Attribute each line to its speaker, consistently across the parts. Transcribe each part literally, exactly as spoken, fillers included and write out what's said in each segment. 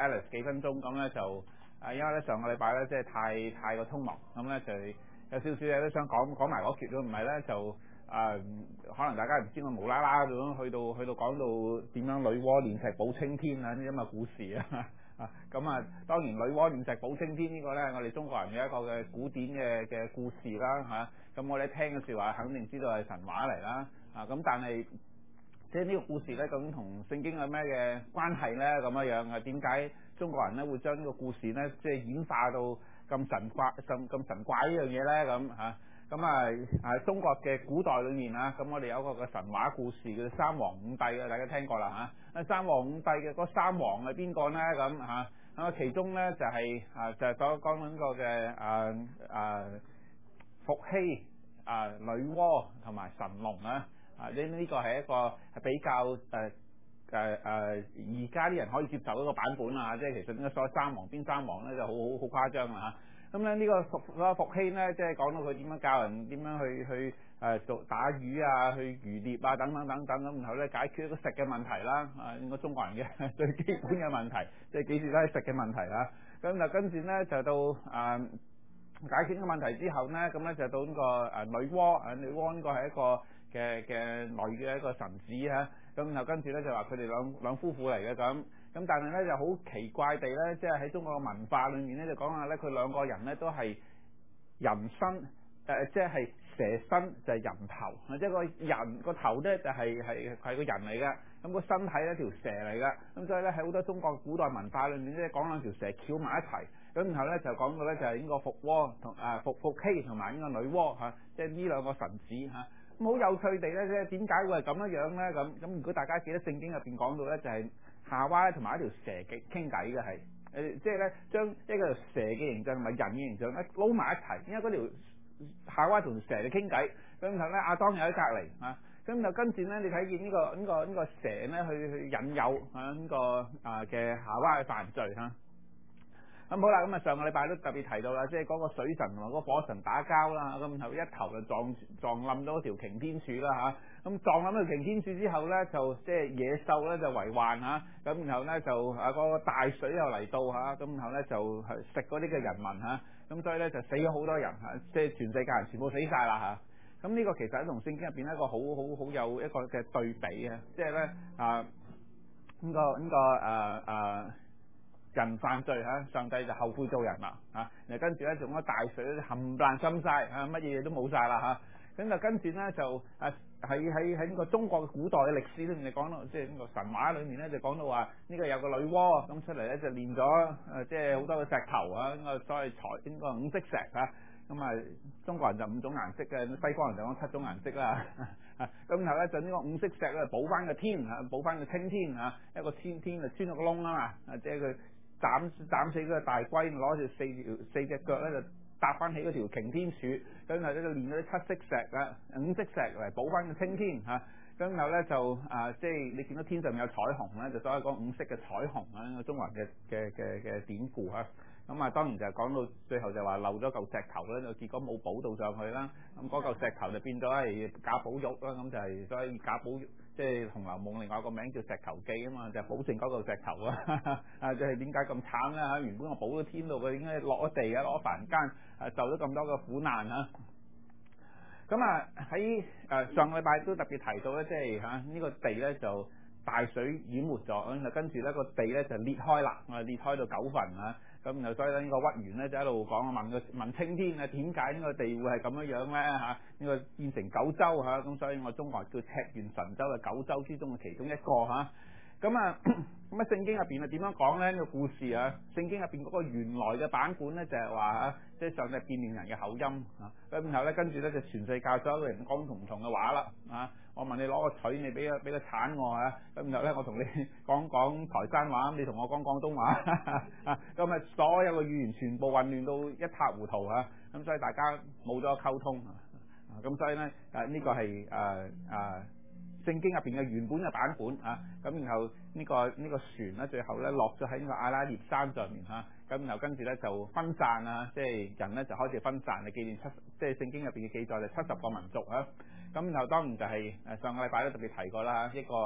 Speaker 1: Alice 幾分鐘，咁咧就啊，因為咧上個禮拜咧即係太太過匆忙，咁咧就有少少嘢都想講講埋嗰橛咯，唔係咧就啊、呃，可能大家唔知我無啦啦咁樣去到去到講到點樣女媧煉石補青天啊呢啲咁嘅故事啊啊，咁啊當然女媧煉石補青天呢個咧，我哋中國人嘅一個嘅古典嘅嘅故事啦嚇，咁、啊、我哋聽嘅時話肯定知道係神話嚟啦，啊咁但係。即係呢個故事咧，究竟同聖經有咩嘅關係咧？咁樣樣啊？點解中國人咧會將呢個故事咧，即係演化到咁神怪、咁咁神怪呢樣嘢咧？咁嚇咁啊啊！中國嘅古代裏面啊，咁我哋有一個嘅神話故事叫三皇五帝嘅，大家聽過啦嚇。啊，三皇五帝嘅嗰三皇係邊個咧？咁嚇咁啊，其中咧就係、是、啊，就係所講緊個嘅啊啊伏羲啊、女媧同埋神農啊。啊！呢、這、呢個係一個係比較誒誒誒，而家啲人可以接受一個版本啊！即係其實應該所謂三皇邊三皇咧就好好好誇張啦嚇。咁咧呢個伏嗰個伏羲咧，即係講到佢點樣教人點樣去去誒做打魚啊、去漁獵啊等等等等咁，然後咧解決一個食嘅問題啦。啊，應該中國人嘅最基本嘅問題，即係幾時都係食嘅問題啦。咁就跟住咧就到誒、呃、解決呢個問題之後咧，咁咧就到呢個誒女媧啊，女媧呢個係一個嘅嘅女嘅一個神子嚇，咁然後跟住咧就話佢哋兩兩夫婦嚟嘅咁，咁但係咧就好奇怪地咧，即係喺中國嘅文化裏面咧就講下咧，佢兩個人咧都係人身誒，即係蛇身就係人頭，即係個人個頭咧就係係係個人嚟嘅，咁個身體咧條蛇嚟嘅，咁所以咧喺好多中國古代文化裏面咧講兩條蛇翹埋一齊，咁然後咧就講到咧就係呢個伏媧同誒伏伏羲同埋呢個女媧嚇，即係呢兩個神子嚇。咁好有趣地咧，即係點解會係咁樣樣咧？咁咁如果大家記得聖經入邊講到咧，就係夏娃同埋一條蛇嘅傾偈嘅係誒，即係咧將一個蛇嘅形象同埋人嘅形象咧撈埋一齊，因為嗰條夏娃同蛇嚟傾偈，咁然後咧亞當又喺隔離嚇，咁就跟住咧你睇見呢個呢個呢個蛇咧去去引誘嚇呢個啊嘅夏娃嘅犯罪嚇。咁好啦，咁啊上個禮拜都特別提到啦，即係嗰個水神同埋嗰個火神打交啦，咁然後一頭就撞撞冧咗條擎天柱啦嚇，咁撞冧咗條擎天柱之後咧，就即係野獸咧就為患嚇，咁然後咧就啊嗰個大水又嚟到嚇，咁然後咧就食嗰啲嘅人民嚇，咁所以咧就死咗好多人嚇，即係全世界人全部死晒啦嚇，咁呢個其實同聖經入邊一個好好好有一個嘅對比啊，即係咧啊呢個呢個誒誒。人犯罪嚇，上帝就後悔做人啦嚇，然後跟住咧用咗大水咧冚唪唥浸曬嚇，乜嘢嘢都冇晒啦嚇，咁就跟住咧就啊喺喺喺呢個中國嘅古代嘅歷史裏面講到，即係呢個神話裏面咧就講到話呢個有個女媧咁出嚟咧就練咗誒即係好多嘅石頭啊，呢個所謂財呢個五色石嚇，咁啊中國人就五種顏色嘅，西方人就講七種顏色啦，咁然後咧就呢個五色石咧補翻個天嚇，補翻個青天嚇，一個天天就穿咗個窿啊嘛，啊即係佢。斬斬死嗰個大龜，攞住四條四隻腳咧就搭翻起嗰條擎天柱，咁然後咧就練咗啲七色石啊、五色石嚟補翻個青天嚇，咁然後咧就啊即係你見到天上面有彩虹咧，就所謂講五色嘅彩虹啊，中國人嘅嘅嘅嘅典故嚇。咁啊當然就係講到最後就話漏咗嚿石頭咧，就結果冇補到上去啦。咁嗰嚿石頭就變咗係賈寶玉啦，咁就係所以賈寶玉。即係《紅樓夢》另外一個名叫石頭記啊嘛，就係、保證嗰嚿石頭啊，啊就係點解咁慘咧嚇？原本我補咗天度，佢點解落咗地啊，落咗凡間啊，受咗咁多嘅苦難啊！咁啊喺誒上個禮拜都特別提到咧，即係嚇呢個地咧就大水淹沒咗，咁就跟住咧個地咧就裂開啦，啊裂開到九份啊！咁然後所以咧呢個屈原咧就一路講問個問青天啊，點解呢個地會係咁樣樣咧嚇？呢個變成九州嚇，咁所以我中國叫赤原神州嘅九州之中嘅其中一個嚇。咁啊咁啊聖經入邊啊點樣講咧呢個故事啊？聖經入邊嗰個原來嘅版本咧就係話嚇，即係上帝變亂人嘅口音嚇。咁然後咧跟住咧就全世界所有嘅人講同唔同嘅話啦嚇。我問你攞個錘，你俾個俾個鏟我嚇。咁然後咧我同你講講台山話，你同我講廣東話啊。咁啊所有嘅語言全部混亂到一塌糊塗嚇。咁所以大家冇咗溝通啊。咁所以咧誒呢個係誒誒。聖經入邊嘅原本嘅版本啊，咁然後呢、這個呢、這個船咧，最後咧落咗喺呢個阿拉涅山上面嚇，咁、啊、然後跟住咧就分散啊，即係人咧就開始分散嚟紀念七，即係聖經入邊嘅記載就七十個民族啊，咁然後當然就係、是、誒上個禮拜都特別提過啦，一個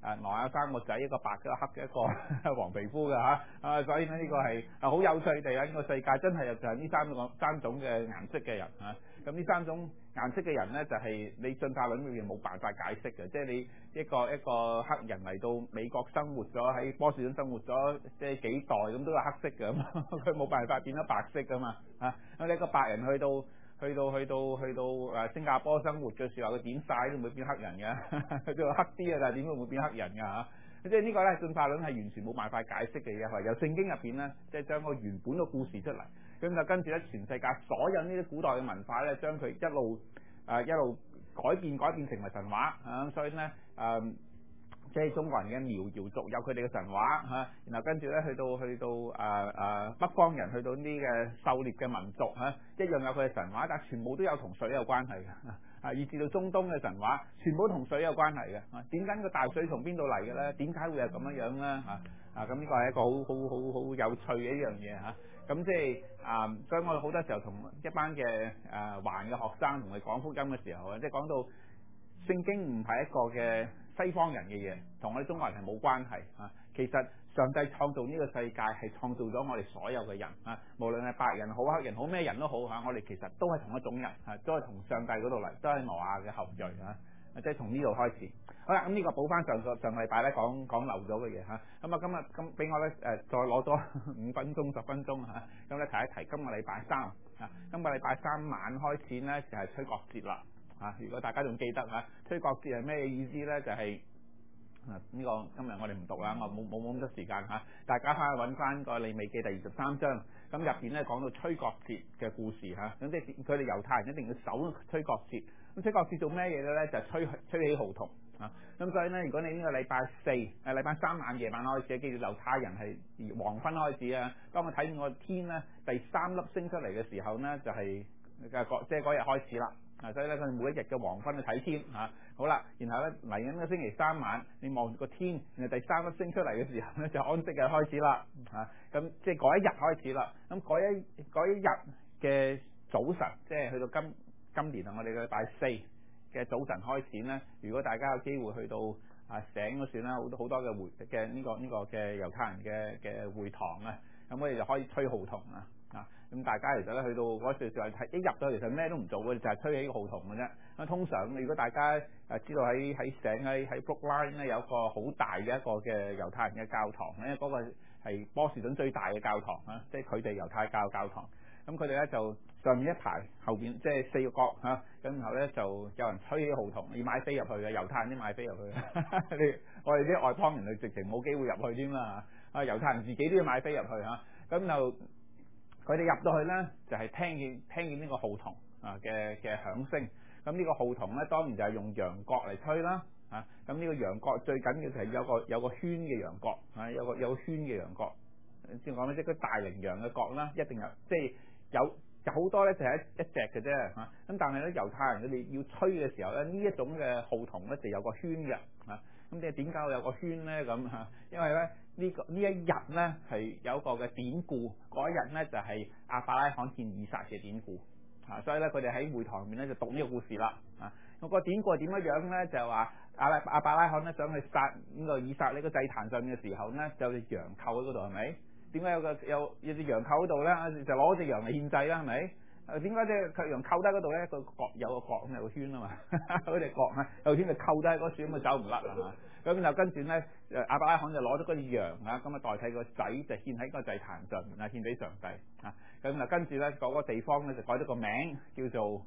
Speaker 1: 誒挪亞三個仔，一個白嘅，一個黑嘅，一個黃皮膚嘅嚇啊，所以呢呢個係啊好有趣地喺呢個世界真係就係呢三個三種嘅顏色嘅人嚇。咁呢三種顏色嘅人咧，就係你進化論裏面冇辦法解釋嘅，即係你一個一個黑人嚟到美國生活咗，喺波士頓生活咗即係幾代咁都係黑色嘅，咁佢冇辦法變咗白色噶嘛啊！咁你一個白人去到去到去到去到誒新加坡生活嘅時候，佢點曬都唔會變黑人嘅，佢就黑啲啊，但係點會會變黑人㗎嚇？即係呢個咧進化論係完全冇辦法解釋嘅嘢，係由聖經入邊咧，即係將個原本嘅故事出嚟。咁就跟住咧，全世界所有呢啲古代嘅文化咧，將佢一路誒、呃、一路改變改變成為神話啊！所以咧誒、呃，即係中國人嘅苗瑤族有佢哋嘅神話嚇、啊，然後跟住咧去到去到誒誒、呃呃、北方人去到呢啲嘅狩獵嘅民族嚇、啊，一樣有佢嘅神話，但係全部都有同水有關係嘅啊！以至到中東嘅神話，全部同水有關係嘅啊！點解個大水從邊度嚟嘅咧？點解會係咁樣樣咧？啊啊！咁呢個係一個好好好好有趣嘅一樣嘢嚇。咁即係啊，所以我哋好多時候同一班嘅誒華人嘅學生同佢講福音嘅時候啊，即係講到聖經唔係一個嘅西方人嘅嘢，同我哋中國人係冇關係啊。其實上帝創造呢個世界係創造咗我哋所有嘅人啊，無論係白人好、黑人好、咩人都好嚇，我哋其實都係同一種人啊，都係從上帝嗰度嚟，都係挪亞嘅後裔啊。即係從呢度開始，好啦，咁、這、呢個補翻上個上個禮拜咧講講漏咗嘅嘢嚇，咁啊今日咁俾我咧誒再攞多五分鐘十分鐘嚇，咁咧提一提今個禮拜三啊，今個禮拜三晚開始咧就係吹角節啦嚇，如果大家仲記得嚇，吹角節係咩意思咧？就係啊呢個今日我哋唔讀啦，我冇冇冇咁多時間嚇，大家翻去揾翻個利未記第二十三章，咁入邊咧講到吹角節嘅故事嚇，咁即係佢哋猶太人一定要守吹角節。咁吹角節做咩嘢嘅咧？就係、吹吹起號筒啊！咁所以咧，如果你呢個禮拜四誒禮拜三晚夜晚開始，記住猶太人係黃昏開始啊！當我睇見個天咧第三粒星出嚟嘅時候咧，就係嘅即係嗰日開始啦啊！所以咧，佢哋每一日嘅黃昏去睇天嚇、啊，好啦，然後咧嚟緊個星期三晚，你望住個天，然後第三粒星出嚟嘅時候咧，就安息日開始啦嚇！咁、啊、即係嗰一日開始啦。咁嗰一嗰一日嘅早晨，即係去到今。今年啊，我哋嘅禮拜四嘅早晨開始咧，如果大家有機會去到啊醒嗰算啦，好多好多嘅會嘅呢個呢、這個嘅猶太人嘅嘅會堂啊，咁我哋就可以吹號筒啊啊！咁大家其實咧去到嗰時就係睇一入到，其實咩都唔做嘅，就係、是、吹起個號筒嘅啫。咁通常如果大家誒知道喺喺醒喺喺 Brookline 咧有個好大嘅一個嘅猶太人嘅教堂咧，嗰、那個係波士頓最大嘅教堂啊，即係佢哋猶太教教堂。咁佢哋咧就上面一排，後邊即係四個角嚇，咁、啊、然後咧就有人吹起號筒，要買飛入去嘅，猶太人啲買飛入去嘅，我哋啲外邦人就直情冇機會入去添啦嚇，啊猶太人自己都要買飛入去嚇，咁、啊、就佢哋入到去咧就係、是、聽見聽見呢個號筒啊嘅嘅響聲，咁呢個號筒咧當然就係用羊角嚟吹啦嚇，咁、啊、呢個羊角最緊要就係有個有個圈嘅羊角啊，有個有個圈嘅羊角，先講咧即係個大羚羊嘅角啦，一定有即係。有有好多咧就係一一隻嘅啫嚇，咁但係咧猶太人佢哋要吹嘅時候咧，呢一種嘅號筒咧就有個圈嘅嚇，咁你點解會有個圈咧咁嚇？因為咧呢個呢一日咧係有一個嘅典故，嗰一日咧就係亞伯拉罕見以撒嘅典故嚇，所以咧佢哋喺會堂入面咧就讀呢個故事啦嚇。咁個典故係點樣樣咧？就係話亞拉亞伯拉罕咧想去殺呢個以撒呢個祭壇上面嘅時候咧，就有隻羊扣喺嗰度係咪？點解有個有有隻羊扣喺度咧？就攞隻羊嚟獻祭啦，係咪？誒點解隻羊扣低嗰度咧？個角有個角咁有個圈啊嘛，嗰隻角啊有圈就扣低嗰處咁啊走唔甩啊嘛。咁然後跟住咧，誒亞伯拉罕就攞咗嗰隻羊啊，咁啊代替個仔就獻喺個祭壇上面啊，獻俾上帝啊。咁啊跟住咧嗰個地方咧就改咗個名叫做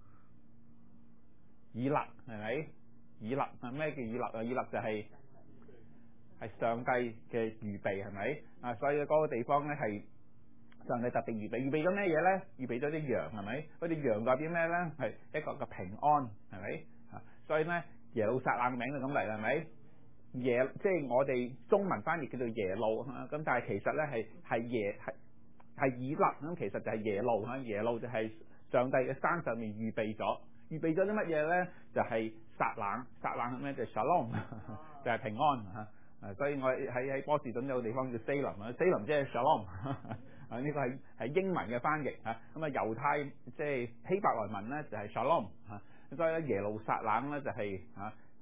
Speaker 1: 以勒，係咪？以勒啊，咩叫以勒啊？以勒就係、是。係上帝嘅預備係咪啊？所以嗰個地方咧係上帝特定預備，預備咗咩嘢咧？預備咗啲羊係咪？嗰啲羊代表咩咧？係一個嘅平安係咪啊？所以咧耶路撒冷名就咁嚟啦係咪？耶即係我哋中文翻譯叫做耶路啊，咁但係其實咧係係耶係係以勒咁，其實就係耶路嚇，耶路就係上帝嘅山上面預備咗，預備咗啲乜嘢咧？就係、是、撒冷，撒冷係咩？就係 Shalom，就係平安嚇。啊，所以我喺喺波士頓有個地方叫 Salem 啊 ，Salem 即係 Shalom 啊，呢個係係英文嘅翻譯嚇。咁啊猶太即係希伯來文咧就係 Shalom 嚇，所以咧耶路撒冷咧就係嚇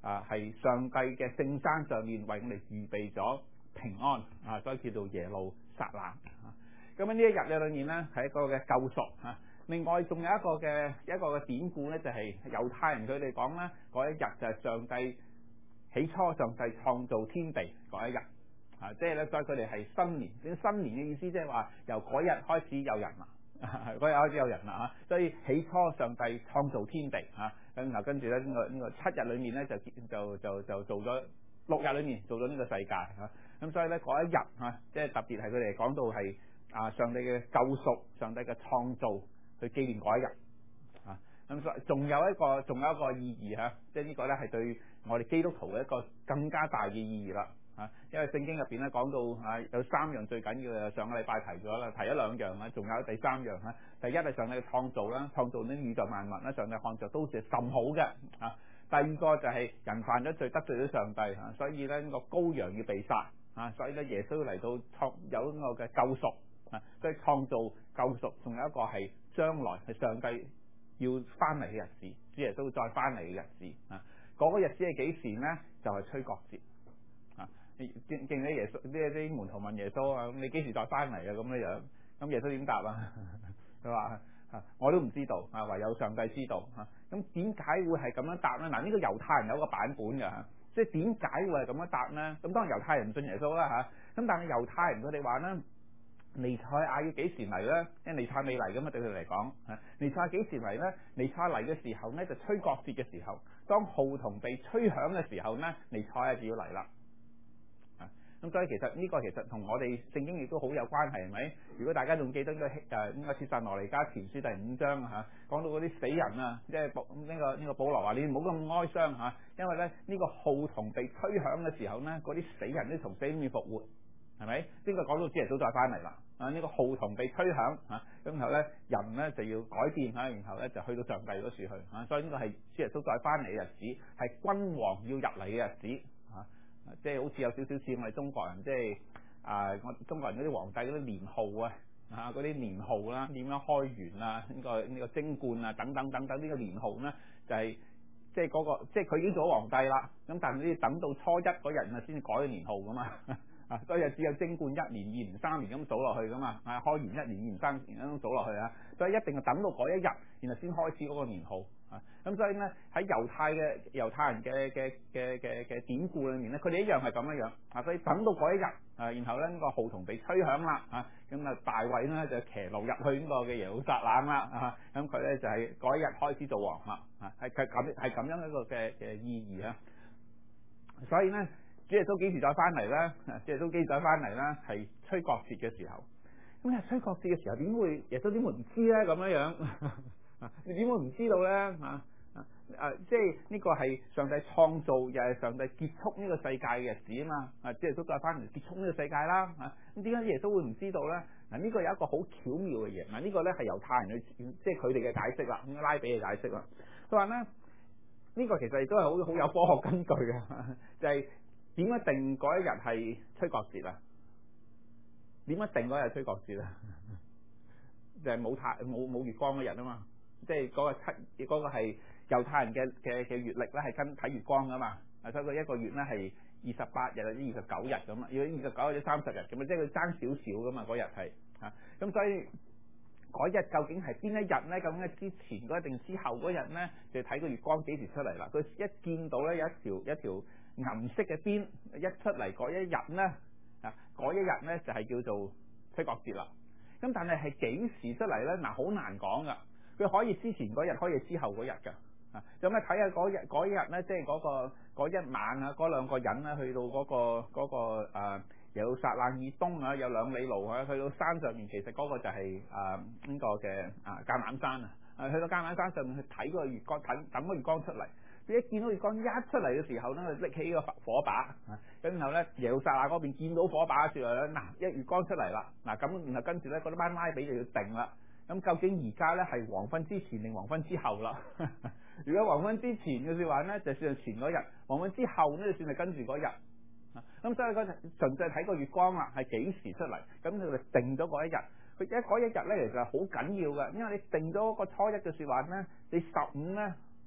Speaker 1: 啊係上帝嘅聖山上面為我哋預備咗平安啊，所以叫做耶路撒冷啊。咁喺呢一日嘅裏面咧，係一個嘅救贖啊。另外仲有一個嘅一個嘅典故咧，就係、是、猶太人佢哋講咧，嗰一日就係上帝起初上帝創造天地嗰一日啊，即係咧，所以佢哋係新年。啲新年嘅意思即係話由嗰日開始有人啦，嗰日開始有人啦嚇，所以起初上帝創造天地嚇，咁然後跟住咧呢個呢個七日裏面咧就就就就做咗六日裏面做咗呢個世界嚇，咁所以咧嗰一日嚇，即係特別係佢哋講到係啊上帝嘅救贖、上帝嘅創造去紀念嗰一日啊，咁所以仲有一個仲有一個意義嚇，即係呢個咧係對我哋基督徒嘅一個更加大嘅意義啦。啊，因為聖經入邊咧講到啊有三樣最緊要嘅，上個禮拜提咗啦，提咗兩樣啊，仲有第三樣啊。第一係上帝嘅創造啦，創造呢宇宙萬物啦，上帝創造都是甚好嘅啊。第二個就係人犯咗罪得罪咗上帝啊，所以咧呢個羔羊要被殺啊，所以咧耶穌嚟到創有呢個嘅救贖啊，所以創造救贖，仲有一個係將來係上帝要翻嚟嘅日子，主耶穌再翻嚟嘅日子啊。嗰個日子係幾時呢？就係吹角節。見見啲耶穌啲啲門徒問耶穌啊，咁你幾時再翻嚟啊？咁樣樣，咁耶穌點答啊？佢話啊，我都唔知道啊，唯有上帝知道啊。咁點解會係咁樣答咧？嗱，呢個猶太人有個版本㗎嚇，即係點解會係咁樣答咧？咁當然猶太人唔信耶穌啦嚇，咁但係猶太人佢哋話咧，彌賽亞要幾時嚟咧？因為彌賽亞未嚟㗎嘛，對佢嚟講嚇，彌賽亞幾時嚟咧？彌賽亞嚟嘅時候咧，就吹角節嘅時候，當號筒被吹響嘅時候咧，彌賽亞就要嚟啦。咁所以其實呢個其實同我哋聖經亦都好有關係，係咪？如果大家仲記得呢個誒應該帖撒羅尼迦前書第五章嚇，講到嗰啲死人啊，即係保呢個呢個保羅話：你唔好咁哀傷嚇，因為咧呢個號筒被吹響嘅時候咧，嗰啲死人都從死裏面復活，係咪？呢個講到主耶穌再翻嚟啦，啊呢個號筒被吹響嚇，咁然後咧人咧就要改變嚇，然後咧就去到上帝嗰處去嚇，所以呢個係主耶穌再翻嚟嘅日子，係君王要入嚟嘅日子。即係好似有少少似我哋中國人，即係啊，我中國人嗰啲皇帝嗰啲年號啊，啊嗰啲年號啦，點樣開元啊，呢個呢個貞觀啊，等等等等呢個年號咧，就係即係嗰個，即係佢已經做咗皇帝啦。咁但係你要等到初一嗰日啊，先至改個年號噶嘛。啊，所以就只有貞觀一年、二年、三年咁數落去噶嘛。啊，開元一年、二年、三年咁數落去啊。所以一定係等到嗰一日，然後先開始嗰個年號。咁所以咧喺猶太嘅猶太人嘅嘅嘅嘅嘅典故裏面咧，佢哋一樣係咁樣樣啊，所以等到嗰一日啊，然後咧呢個號筒被吹響啦啊，咁啊大衛咧就騎驢入去呢個嘅耶路撒冷啦啊，咁佢咧就係嗰一日開始做王啦啊，係係咁係咁樣一個嘅嘅意義啊。所以咧，主耶穌幾時再翻嚟咧？主耶穌幾時再翻嚟咧？係吹角節嘅時候。咁你吹角節嘅時候點會耶穌點會唔知咧？咁樣樣？你點會唔知道咧？啊啊！即係呢個係上帝創造，又係上帝結束呢個世界嘅日子啊嘛！啊，即係都再翻嚟結束呢個世界啦！啊，咁點解耶穌會唔知道咧？嗱、啊，呢、這個有一個好巧妙嘅嘢。嗱、啊，這個、呢個咧係猶太人去，即係佢哋嘅解釋啦，應該拉比嘅解釋啦。佢話咧，呢、這個其實亦都係好好有科學根據嘅，就係點解定嗰一日係吹角節啊？點解定嗰日吹角節啊？就係冇太冇冇月光嗰日啊嘛！即係嗰個七嗰、那個係猶太人嘅嘅嘅月曆咧，係跟睇月光噶嘛，啊，所以佢一個月咧係二十八日或者二十九日咁啊，如果二十九或者三十日咁啊，即係佢爭少少噶嘛，嗰日係啊，咁所以嗰日究竟係邊一日咧？究竟係之前嗰日定之後嗰日咧？就睇個月光幾時出嚟啦。佢一見到咧有一條一條銀色嘅邊一出嚟嗰一日咧啊，嗰一日咧就係叫做吹角節啦。咁但係係幾時出嚟咧？嗱，好難講噶。佢可以之前嗰日，可以之後嗰日㗎，啊，咁咧睇下嗰日嗰日咧，即係嗰個嗰一晚啊，嗰兩個人咧去到嗰個嗰個誒耶路撒冷以東啊，有兩里路啊，去到山上面，其實嗰個就係誒呢個嘅啊橄欖山啊，啊去到橄欖山上面去睇嗰個月光，等等個月光出嚟。佢一見到月光一出嚟嘅時候咧，佢拎起個火把，咁然後咧耶路撒冷嗰邊見到火把嘅時候咧，嗱一月光出嚟啦，嗱咁然後跟住咧嗰班拉比就要定啦。咁究竟而家咧係黃昏之前定黃昏之後啦？如果黃昏之前嘅說話咧，就算係前嗰日；黃昏之後咧，就算係跟住嗰日。咁所以嗰純粹睇個月光啦，係幾時出嚟？咁佢就定咗嗰一日。佢一嗰一日咧，其實係好緊要嘅，因為你定咗個初一嘅說話咧，你十五咧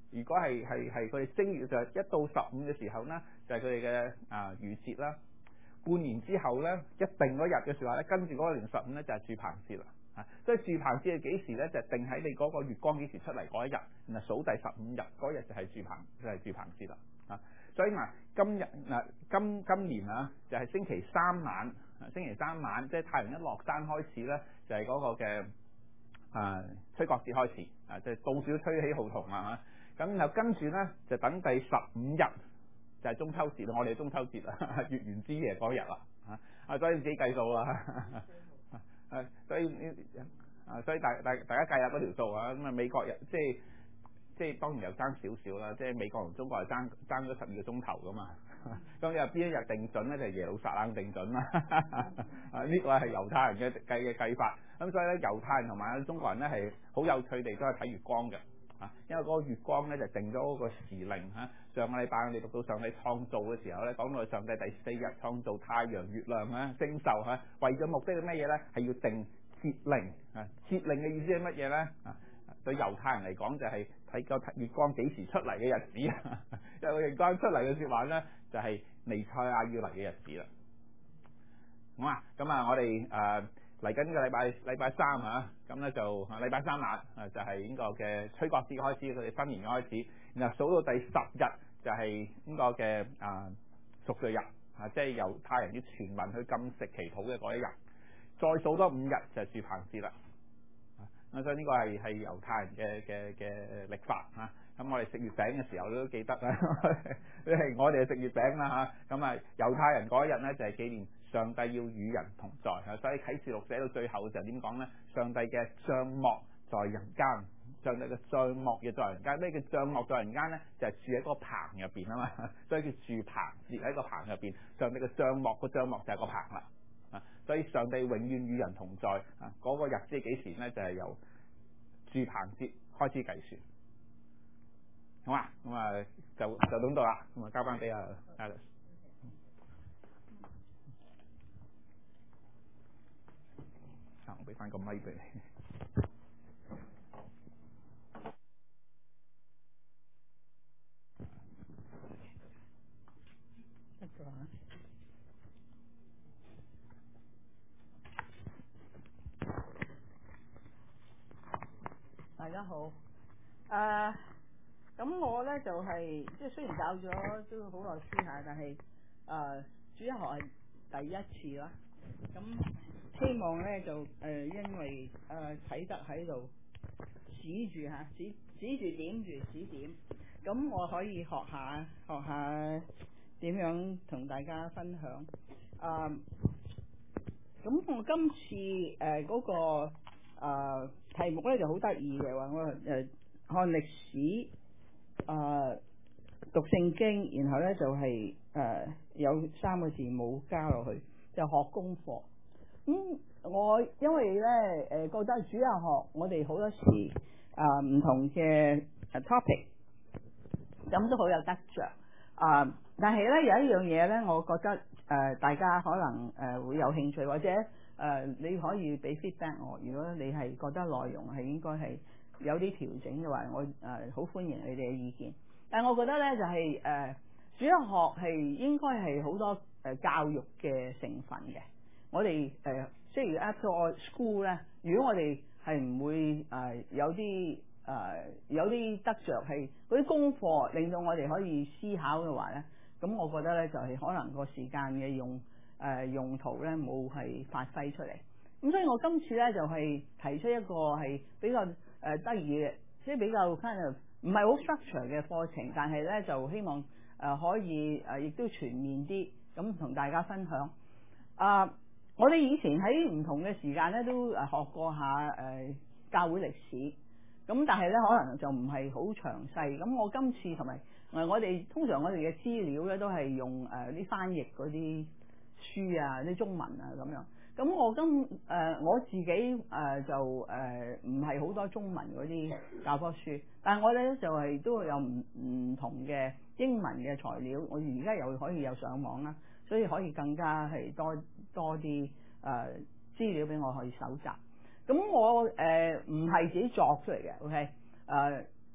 Speaker 1: 如果係係係佢哋正月就一到十五嘅時候咧，就係佢哋嘅啊逾節啦。半年之後咧，一定嗰日嘅說話咧，跟住嗰個年十五咧就係住棚節啦。啊，所以住棚節係幾時咧？就定喺你嗰個月光幾時出嚟嗰一日，然後數第十五日嗰日就係住棚就係、是、住棚節啦。啊，所以嗱今日嗱今今年啊，就係、是、星期三晚，星期三晚即係、就是、太陽一落山開始咧，就係、是、嗰個嘅啊吹角節開始啊，即係到處都吹起號筒啊嚇。咁然後跟住咧就等第十五日。就係中秋節，我哋中秋節啊，月圓之夜嗰日啦，啊，所以自己計數啦，啊，所以啊，所以大大大家計下嗰條數啊，咁啊美國人即係即係當然又爭少少啦，即係美國同中國係爭爭咗十二個鐘頭噶嘛，咁有邊一日定準咧就係耶路撒冷定準啦，啊呢個係猶太人嘅計嘅計法，咁所以咧猶太人同埋中國人咧係好有趣地都係睇月光嘅。啊，因為嗰個月光咧就定咗嗰個時令嚇。上個禮拜我哋讀到上帝創造嘅時候咧，講到上帝第四日創造太陽、月亮啊、星宿嚇，為咗目的係乜嘢咧？係要定節令啊！節令嘅意思係乜嘢咧？啊，對猶太人嚟講就係睇個月光幾時出嚟嘅日子啊！因為個月光出嚟嘅説話咧，就係彌賽亞要嚟嘅日子啦。好啊，咁啊，我哋誒。嚟緊呢個禮拜禮拜三嚇，咁咧就禮拜三晚啊，就係呢個嘅吹角節開始，佢哋新年嘅開始，然後數到第十日就係呢個嘅啊贖罪日啊，即係猶太人要全民去禁食祈禱嘅嗰一日，再數多五日就係住棚節啦。咁所以呢個係係猶太人嘅嘅嘅曆法嚇。咁我哋食月餅嘅時候都記得啦，係我哋食月餅啦嚇。咁啊猶太人嗰一日咧就係紀念上帝要與人同在，所以啟示錄寫到最後嘅時候點講咧？上帝嘅帳幕在人間，上帝嘅帳幕亦在人間。咩叫帳幕在人間咧？就係、是、住喺個棚入邊啊嘛，所以叫住棚，住喺個棚入邊。上帝嘅帳幕，個帳幕就係個棚啦。啊，所以上帝永遠與人同在啊！嗰、那個日子係幾時咧？就係、是、由住棚節開始計算。好嘛，咁啊就就到到啦，咁啊交翻俾阿 Alice。我俾翻個咪俾你。得咗啊！大家好，誒，咁我咧就係即係雖然教咗都好耐書下，但係誒主日學係第一次啦。咁希望咧就誒、呃，因為誒啟德喺度指住嚇，指指住點住指點，咁我可以學下學下點樣同大家分享。啊，咁我今次誒嗰、呃那個、呃、題目咧就好得意嘅，話我誒、呃、看歷史啊、呃、讀聖經，然後咧就係、是、誒、呃、有三個字冇加落去，就學功課。咁、嗯、我因為咧誒、呃、覺得主日學我哋好多時啊唔、呃、同嘅 topic，咁都好有得着啊、呃。但係咧有一樣嘢咧，我覺得誒、呃、大家可能誒、呃、會有興趣，或者誒、呃、你可以俾 feedback 我。如果你係覺得內容係應該係有啲調整嘅話，我誒好、呃、歡迎你哋嘅意見。但係我覺得咧就係、是、誒、呃、主日學係應該係好多誒、呃、教育嘅成分嘅。我哋誒即係 after all school 咧，如果我哋係唔會誒、呃、有啲誒、呃、有啲得着係嗰啲功課，令到我哋可以思考嘅話咧，咁我覺得咧就係、是、可能個時間嘅用誒、呃、用途咧冇係發揮出嚟。咁所以我今次咧就係、是、提出一個係比較誒得意嘅，即係比較 kind of 唔係好 structure 嘅課程，但係咧就希望誒、呃、可以誒亦、呃、都全面啲咁同大家分享。啊、呃！我哋以前喺唔同嘅時間咧都誒學過下誒、呃、教會歷史，咁但係咧可能就唔係好詳細。咁我今次同埋誒我哋通常我哋嘅資料咧都係用誒啲、呃、翻譯嗰啲書啊、啲中文啊咁樣。咁我今誒、呃、我自己誒、呃、就誒唔係好多中文嗰啲教科書，但係我咧就係、是、都有唔唔同嘅英文嘅材料。我而家又可以有上網啦。所以可以更加係多多啲誒資料俾我去搜集。咁我誒唔係自己作出嚟嘅 ，OK？誒、呃、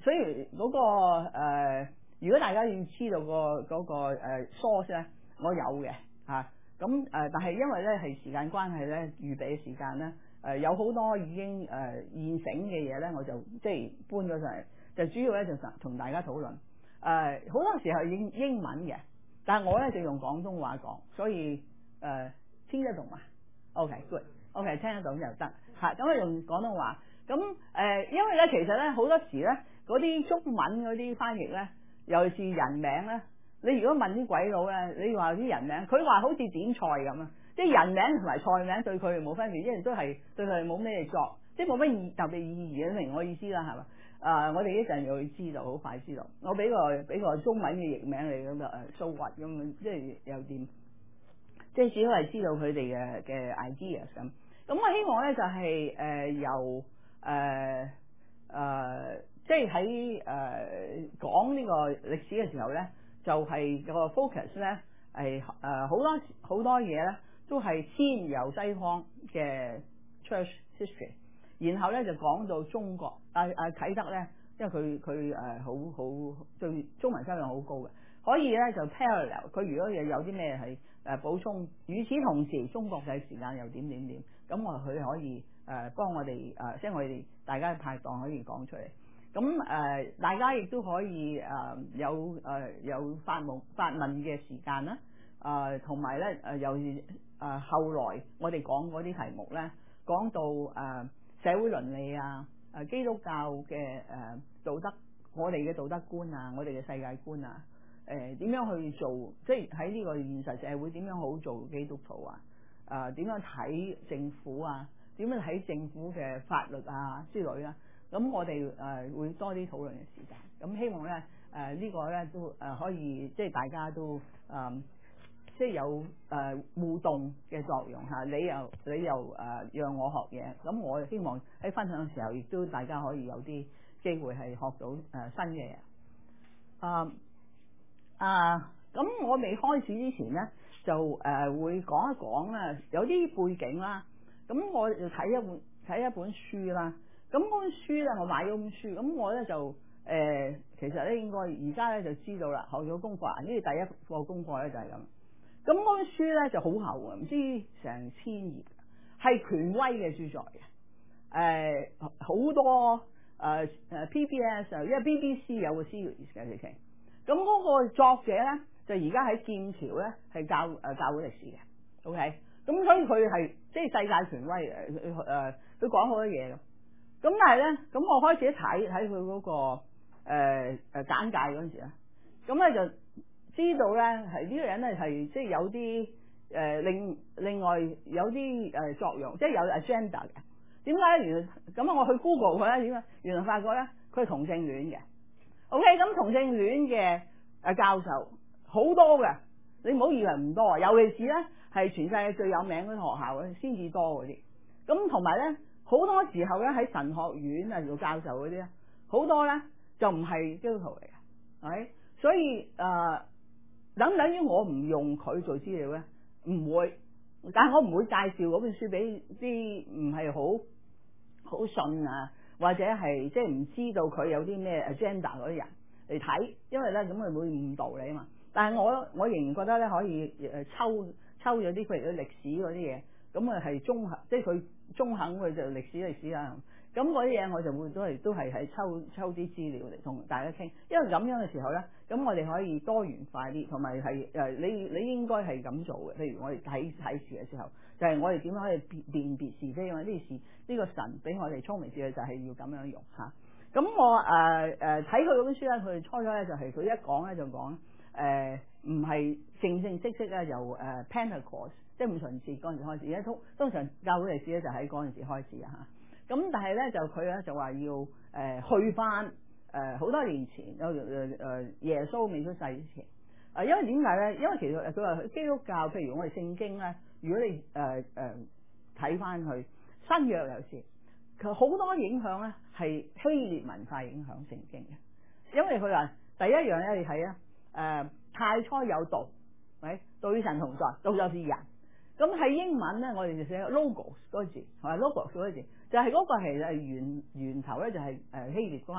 Speaker 2: 所以嗰、那個誒、呃，如果大家要知道、那個嗰、那個誒、呃、source 咧，我有嘅嚇。咁、啊、誒，但係因為咧係時間關係咧，預備嘅時間咧，誒、呃、有好多已經誒、呃、現成嘅嘢咧，我就即係搬咗上嚟，就主要咧就同大家討論。誒、呃、好多時候英英文嘅，但係我咧就用廣東話講，所以誒、呃、聽得懂嘛 ？OK good OK 聽得懂就得嚇。咁、啊、我用廣東話。咁誒、呃，因為咧其實咧好多時咧嗰啲中文嗰啲翻譯咧，尤其是人名咧，你如果問啲鬼佬咧，你話啲人名，佢話好似點菜咁啊，即係人名同埋菜名對佢哋冇分別，因為都係對佢哋冇咩作，即係冇乜意特別意義嘅，明我意思啦，係嘛？啊、呃，我哋一陣就會知道，好快知道。我俾個俾個中文嘅譯名嚟咁就誒蘇核咁樣，即係有啲，即係只係知道佢哋嘅嘅 ideas 咁。咁我希望咧就係、是、誒、呃、由誒誒、呃呃，即係喺誒講呢個歷史嘅時候咧，就係、是、個 focus 咧係誒好多好多嘢咧，都係先由西方嘅 church history， 然後咧就講到中國啊啊啟德咧，因為佢佢誒好好對中文修養好高嘅，可以咧就 parallel， 佢如果有有啲咩係誒補充，與此同時中國嘅時間又點點點，咁我佢可以。誒、呃、幫我哋誒、呃，即係我哋大家嘅拍檔可以講出嚟。咁誒、呃，大家亦都可以誒、呃、有誒、呃、有發問發問嘅時間啦。誒同埋咧誒，有誒、呃、後來我哋講嗰啲題目咧，講到誒、呃、社會倫理啊，誒、呃、基督教嘅誒、呃、道德，我哋嘅道德觀啊，我哋嘅世界觀啊，誒、呃、點樣去做？即係喺呢個現實社會點樣好做基督徒啊？誒、呃、點樣睇政府啊？點樣睇政府嘅法律啊之類啦？咁我哋誒、呃、會多啲討論嘅時間。咁希望咧誒、呃這個、呢個咧都誒、呃、可以即係大家都誒、呃、即係有誒、呃、互動嘅作用嚇。你又你又誒、呃、讓我學嘢，咁我希望喺分享嘅時候，亦都大家可以有啲機會係學到誒、呃、新嘅嘢。啊啊！咁我未開始之前咧，就誒、呃、會講一講啦，有啲背景啦。咁我就睇一本睇一本書啦，咁嗰本書咧我買咗本書，咁我咧就誒、呃、其實咧應該而家咧就知道啦，學咗功課，呢個第一個功課咧就係咁。咁嗰本書咧就好厚啊，唔知成千頁，係權威嘅著作嘅，誒、呃、好多誒誒、呃、P B S 啊，因為 B B C 有個 series 嘅直情，咁嗰個作者咧就而家喺劍橋咧係教誒、呃、教會歷史嘅 ，OK。咁所以佢係即係世界權威誒誒，佢講好多嘢嘅。咁但係咧，咁我開始一睇睇佢嗰個誒誒、呃、簡介嗰陣時咧，咁咧就知道咧係呢個人咧係即係有啲誒、呃、另另外有啲誒作用，即係有 agenda 嘅。點解咧？原來咁我去 Google 佢咧，點解？原來發覺咧佢係同性戀嘅。OK，咁同性戀嘅誒教授好多嘅，你唔好以為唔多啊，尤其是咧。係全世界最有名嗰啲學校咧，先至多嗰啲。咁同埋咧，好多時候咧喺神學院啊做教授嗰啲咧，好多咧就唔係基督徒嚟嘅，係咪？所以誒、呃，等等於我唔用佢做資料咧，唔會。但係我唔會介紹嗰本書俾啲唔係好好信啊，或者係即係唔知道佢有啲咩 agenda 嗰啲人嚟睇，因為咧咁佢會誤導你啊嘛。但係我我仍然覺得咧可以誒抽。抽咗啲譬如啲歷史嗰啲嘢，咁啊係中肯，即係佢中肯佢就歷史歷史啊。咁嗰啲嘢我就會都係都係喺抽抽啲資料嚟同大家傾，因為咁樣嘅時候咧，咁我哋可以多元化啲，同埋係誒你你應該係咁做嘅。譬如我哋睇睇事嘅時候，就係、是、我哋點樣可以辨辨別是非，因為呢事呢個神俾我哋聰明智慧就係要咁樣用嚇。咁我誒誒睇佢嗰本書咧，佢初初咧就係、是、佢一講咧就講誒唔係正正式式咧由誒、呃、Pentecost 即係五旬節嗰陣時開始，而家通通常教會歷史咧就喺嗰陣時開始啊嚇。咁但係咧就佢咧就話要誒、呃、去翻誒好多年前有誒誒耶穌未出世之前啊，因為點解咧？因為其實佢話基督教譬如我哋聖經咧，如果你誒誒睇翻佢新約有時，佢好多影響咧係希臘文化影響聖經嘅，因為佢話第一樣咧你睇啊。誒、呃，太初有道，係道與神同在，道就是人。咁喺英文咧，我哋就寫 logos 嗰個字，係咪 logos 嗰個字？就係、是、嗰個係係源源頭咧，就係誒希臘噶嘛。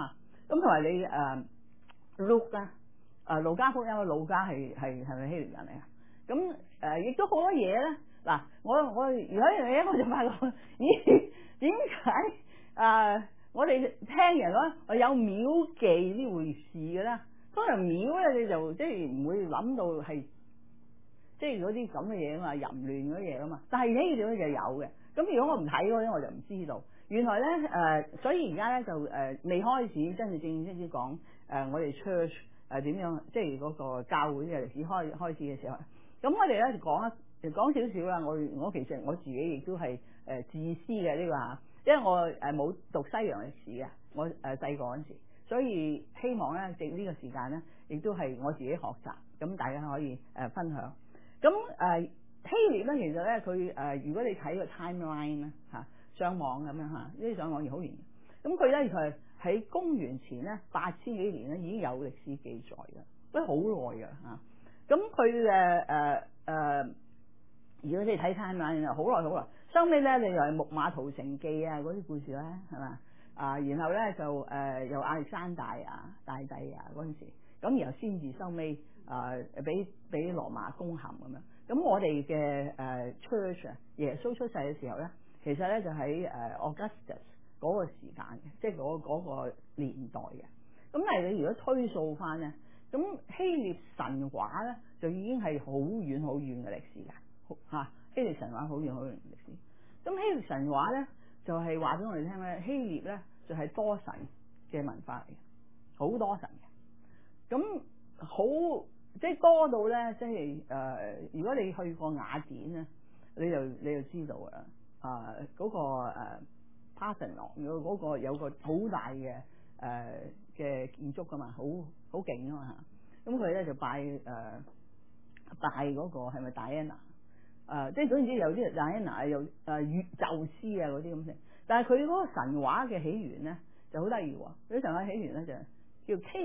Speaker 2: 咁同埋你誒 Luke 啦，誒路加福音嘅路加係係係咪希臘人嚟啊？咁誒亦都好多嘢咧。嗱，我我有一樣嘢我就發覺，咦點解誒我哋聽人講我有廟妓呢回事嘅咧？通常廟咧你就即係唔會諗到係即係嗰啲咁嘅嘢啊嘛，淫亂嗰啲嘢啊嘛。但係呢啲就有嘅。咁如果我唔睇嗰啲，我就唔知道。原來咧誒、呃，所以而家咧就誒、呃、未開始真係正正式講誒我哋 church 誒點樣，即係嗰個教會嘅歷史開開始嘅時候，咁我哋咧就講一講少少啦。我我其實我自己亦都係誒自私嘅呢個嚇，因為我誒冇讀西洋歷史嘅，我誒細個嗰陣時，所以希望咧藉呢個時間咧，亦都係我自己學習，咁大家可以誒分享。咁誒、呃、希臘咧，其實咧佢誒如果你睇個 timeline 咧嚇。上網咁樣嚇，呢啲上網而好遠。咁佢咧就係喺公元前咧八千幾年咧已經有歷史記載嘅，都好耐㗎嚇。咁佢嘅誒誒，如果你睇 timeline 好耐好耐，收尾咧你又係木馬屠城記啊嗰啲故事咧係嘛啊，然後咧就誒、呃、又亞歷山大啊大帝啊嗰陣時，咁然後先至收尾啊俾俾羅馬攻陷咁樣。咁我哋嘅誒 church 啊，耶穌出世嘅時候咧。其實咧就喺誒 Augustus 嗰個時間嘅，即係嗰嗰個年代嘅。咁但係你如果推數翻咧，咁希臘神話咧就已經係好遠好遠嘅歷史㗎嚇。希臘神話好遠好遠嘅歷史。咁希臘神話咧就係話俾我哋聽咧，希臘咧就係多神嘅文化嚟嘅，好多神嘅。咁好即係多到咧，即係誒，如果你去過雅典咧，你就你就知道啊。啊！嗰、那個誒 Parthenon 嗰個有個好大嘅誒嘅建築噶嘛，好好勁啊嘛嚇！咁佢咧就拜誒、呃、拜嗰個係咪 Diana？ 誒即係總言之有啲 Diana 又誒月宙斯啊嗰啲咁嘅，但係佢嗰個神話嘅起源咧就好得意喎！佢神話起源咧就叫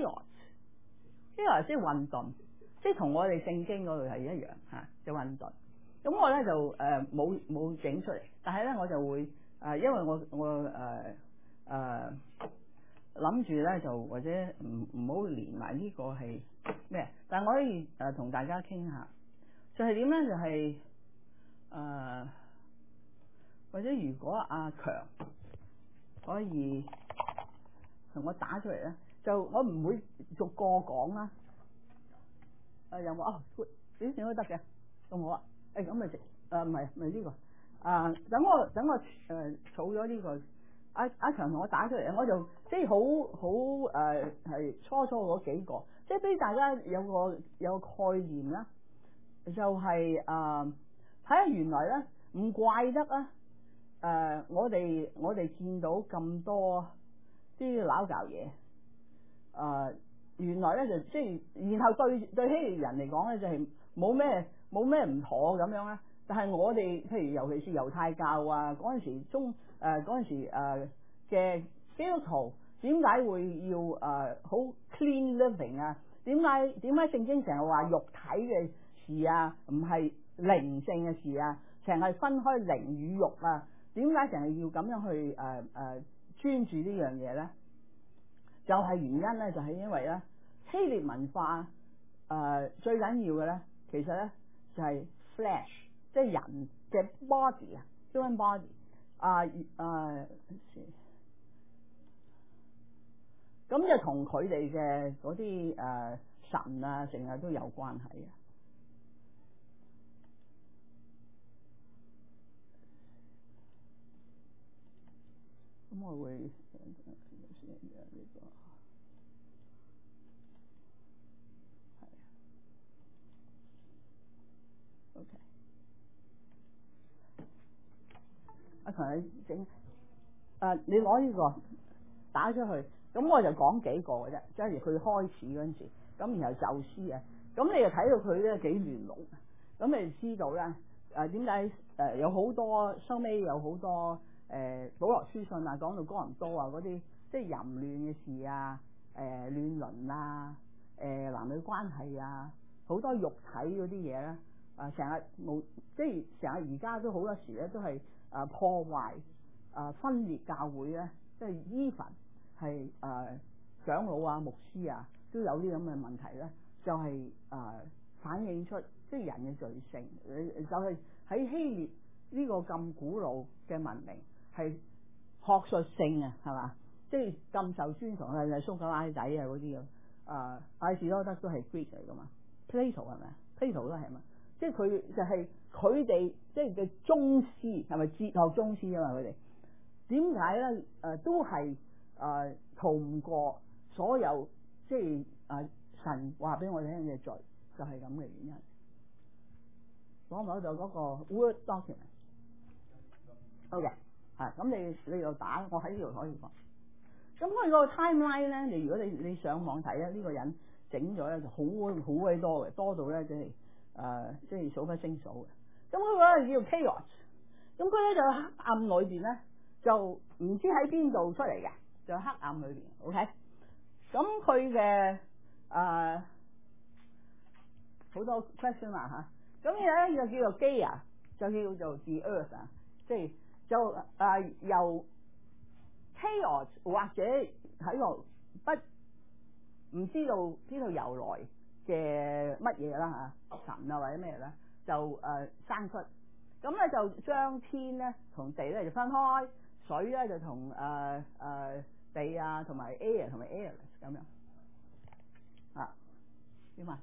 Speaker 2: chaos，chaos 即係混沌，即係同我哋聖經嗰度係一樣嚇，就混沌。咁我咧就誒冇冇整出嚟，但係咧我就會誒、呃，因為我我誒誒諗住咧就或者唔唔好連埋呢個係咩，但係我可以誒同、呃、大家傾下，就係點咧？就係、是、誒、呃、或者如果阿強可以同我打出嚟咧，就我唔會逐個講啦。誒、呃、有冇啊？短線都得嘅，咁好啊。誒咁咪直誒唔係唔係呢個啊？等我等我誒儲咗呢個阿阿強同我打出嚟，我就即係好好誒係初初嗰幾個，即係俾大家有個有個概念啦，就係誒睇下原來咧唔怪得啊誒、呃、我哋我哋見到咁多啲撈教嘢誒，原來咧就即係然後對對希臘人嚟講咧就係冇咩。冇咩唔妥咁樣咧，但係我哋譬如尤其是猶太教啊嗰陣時中誒嗰陣時誒嘅基督徒點解會要誒好、呃、clean living 啊？點解點解聖經成日話肉體嘅事啊，唔係靈性嘅事啊？成日分開靈與肉啊？點解成日要咁樣去誒誒、呃、專注呢樣嘢咧？就係、是、原因咧，就係、是、因為咧希臘文化誒、呃、最緊要嘅咧，其實咧。就係 flesh， 即係人嘅 body 啊 human body 啊啊，咁就同佢哋嘅嗰啲誒神啊，成日都有關係啊。咁我會呢個係 OK。阿強你整誒，你攞呢個打出去，咁我就講幾個嘅啫。即係佢開始嗰陣時，咁然後宙斯啊，咁你又睇到佢咧幾亂龍，咁你知道咧誒點解誒有好多收尾有好多誒保羅書信啊，講到哥林多啊嗰啲即係淫亂嘅事啊，誒亂倫啊，誒男女關係啊，好多肉體嗰啲嘢咧，啊成日冇即係成日而家都好多時咧都係。啊！破壞啊！分裂教會咧，即係 even 係誒長老啊、牧師啊都有啲咁嘅問題咧，就係、是、誒、呃、反映出即係人嘅罪性，誒就係、是、喺希臘呢個咁古老嘅文明係學術性啊，係嘛？即係咁受尊崇啊，蘇格拉底啊嗰啲咁，誒亞里士多德都係 Greek 嚟噶嘛 ，Plato 係咪 Plato 都係嘛？即係佢就係佢哋即係嘅宗師係咪哲學宗師啊嘛？佢哋點解咧？誒、呃、都係誒逃唔過所有即係誒、呃、神話俾我哋聽嘅罪，就係咁嘅原因。講唔講到嗰個 Word document？ OK， 係咁你你又打，我喺呢度可以講。咁佢個 timeline 咧，你如果你你上網睇咧，呢、這個人整咗咧就好好鬼多嘅，多到咧即係誒即係數不勝數嘅。咁佢嗰個叫 chaos， 咁佢咧就黑暗裏邊咧就唔知喺邊度出嚟嘅，就黑暗裏邊。OK，咁佢嘅誒好多 question 啊嚇，咁咧就叫做 Gaia， 就叫做 the earth 啊，即係就誒、呃、由 chaos 或者喺度不唔知道邊度由來嘅乜嘢啦嚇，神啊或者咩咧就誒、呃、生出，咁咧就將天咧同地咧就分開，水咧就同誒誒地啊同埋 air 同埋 airless 咁樣啊，點啊？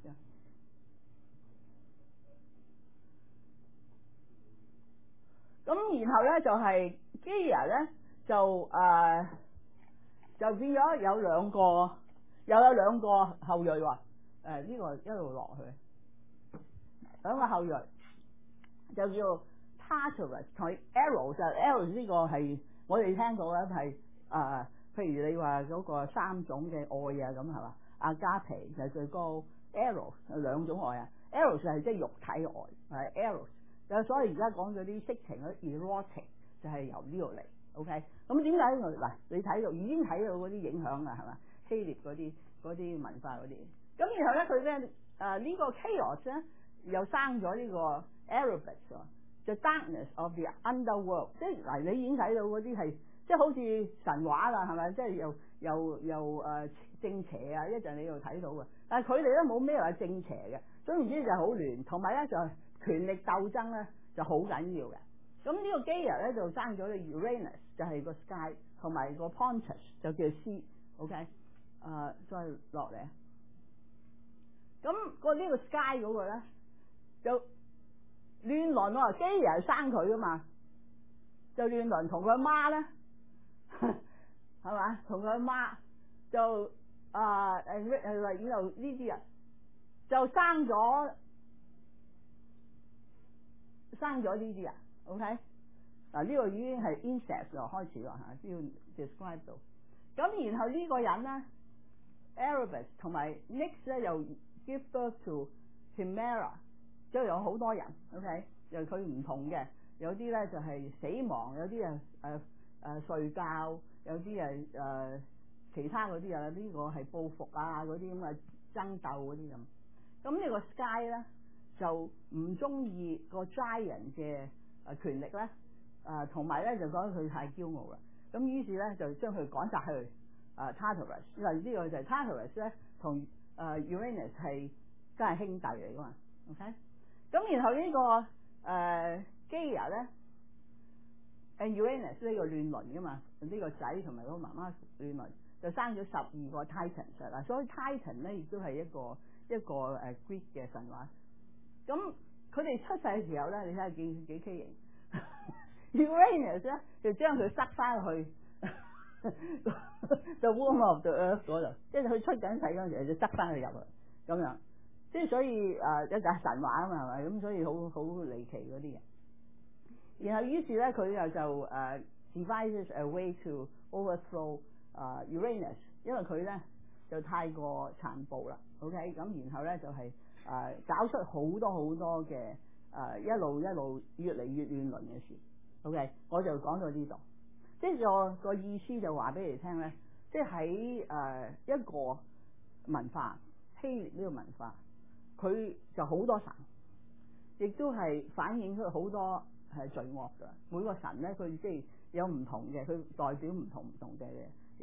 Speaker 2: 咁然後咧就係 Gaia 咧就誒、呃、就變咗有兩個又有兩個後裔喎，誒、呃、呢、這個一路落去兩個後裔就叫 Tartarus 同 Eros， 就 Eros 呢個係我哋聽到咧係誒，譬如你話嗰個三種嘅愛啊咁係嘛，阿加皮就係最高 ，Eros 有兩種愛啊 ，Eros 係即係肉體愛係 Eros。就所以而家講嗰啲色情嗰啲 erotic 就係由呢度嚟 ，OK？咁點解嗱？你睇到已經睇到嗰啲影響啦，係嘛？希臘嗰啲嗰啲文化嗰啲，咁然後咧佢咧誒呢個 chaos 咧又生咗呢個 Erebus 就 darkness of the underworld， 即係嗱你已經睇到嗰啲係即係好似神話啦，係咪？即係又又又誒、呃、正邪啊！一陣你又睇到嘅，但係佢哋咧冇咩話正邪嘅，總言之就好亂，同埋咧就係。權力鬥爭咧就好緊要嘅，咁呢個 Gaia 咧就生咗個 Uranus 就係個 sky， 同埋個 Pontus 就叫 sea，OK，、okay? 誒、呃、再落嚟，咁個呢個 sky 嗰個咧就亂倫喎 ，Gaia 生佢噶嘛，就亂倫同佢阿媽咧，係嘛，同佢阿媽就啊誒誒例如呢啲啊，就生咗。生咗呢啲啊 ，OK， 嗱呢個已經係 incest 就開始啦嚇，先要 describe 到。咁然後呢個人咧 Erebus 同埋 Nyx 咧又 give birth to Chimera， 即係有好多人 ，OK， 又佢唔同嘅，有啲咧就係死亡，有啲啊誒誒睡覺，有啲係誒其他嗰啲啊，呢、這個係報復啊嗰啲咁嘅爭鬥嗰啲咁。咁呢個 Sky 咧。就唔中意個 giant 嘅誒權力咧，誒同埋咧就覺得佢太驕傲啦。咁於是咧就將佢趕晒去誒、呃、Tartarus。嗱呢個就係 Tartarus 咧同誒、呃、Uranus 係真係兄弟嚟噶嘛。OK，咁然後、這個呃、呢個誒 Gaia 咧誒 Uranus 呢個亂倫噶嘛，呢、這個仔同埋嗰個媽媽亂倫，就生咗十二個 Titan 啦。所以 Titan 咧亦都係一個一個誒、呃、Greek 嘅神話。咁佢哋出世嘅時候咧，你睇下幾幾畸形。Uranus 咧就將佢塞翻去就 womb of the earth 嗰度，即係佢出緊世嗰陣時就塞翻佢入去咁樣。即係所以誒一個神話啊嘛，係咪？咁所以好好離奇嗰啲嘢。然後於是咧佢又就誒、uh, devises a way to overthrow 誒、uh, Uranus， 因為佢咧就太過殘暴啦。OK，咁然後咧就係、是。誒、呃、搞出好多好多嘅誒、呃、一路一路越嚟越亂倫嘅事 ，OK， 我就講到呢度，即係個個意思就話俾你聽咧，即係喺誒一個文化希臘呢個文化，佢就好多神，亦都係反映出好多係罪惡㗎。每個神咧，佢即係有唔同嘅，佢代表唔同唔同嘅嘢。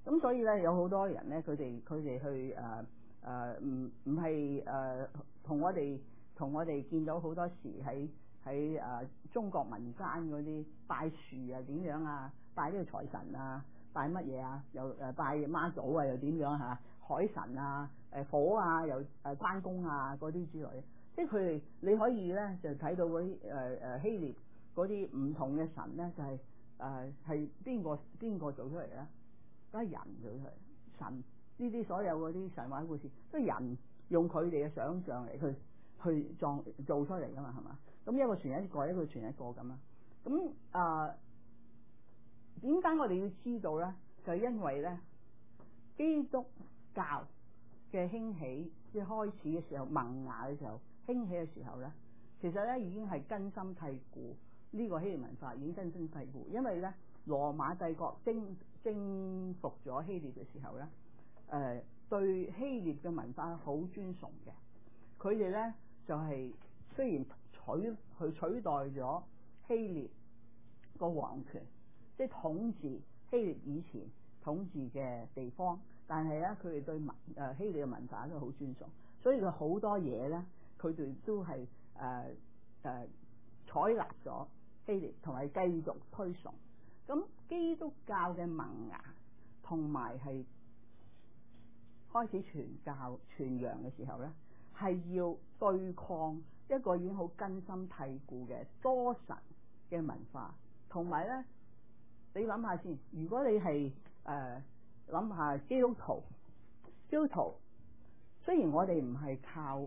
Speaker 2: 咁所以咧有好多人咧，佢哋佢哋去誒誒唔唔係誒同我哋同我哋見到好多時喺喺誒中國民間嗰啲拜樹啊點樣啊，拜呢個財神啊，拜乜嘢啊，又誒拜媽祖啊又點樣嚇，海神啊誒火啊又誒關公啊嗰啲之類，即係佢哋你可以咧就睇到嗰啲誒誒希臘嗰啲唔同嘅神咧，就係誒係邊個邊個做出嚟咧？都係人做出嚟，神呢啲所有嗰啲神話故事都係人用佢哋嘅想像嚟去去撞做出嚟噶嘛，係嘛？咁一個傳一個，一個傳一個咁啊。咁啊，點解我哋要知道咧？就係因為咧，基督教嘅興起，即係開始嘅時候萌芽嘅時候，興起嘅時候咧，其實咧已經係根深蒂固。呢個希臘文化已經根深蒂固，因為咧羅馬帝國征征服咗希臘嘅時候咧，誒、呃、對希臘嘅文化好尊崇嘅。佢哋咧就係、是、雖然取去取代咗希臘個皇權，即係統治希臘以前統治嘅地方，但係咧佢哋對文誒希臘嘅文化都好尊重，所以佢好多嘢咧，佢哋都係誒誒採納咗希臘，同埋繼續推崇。咁基督教嘅萌芽同埋係開始傳教傳揚嘅時候咧，係要對抗一個已經好根深蒂固嘅多神嘅文化，同埋咧，你諗下先，如果你係誒諗下基督徒，基督徒雖然我哋唔係靠，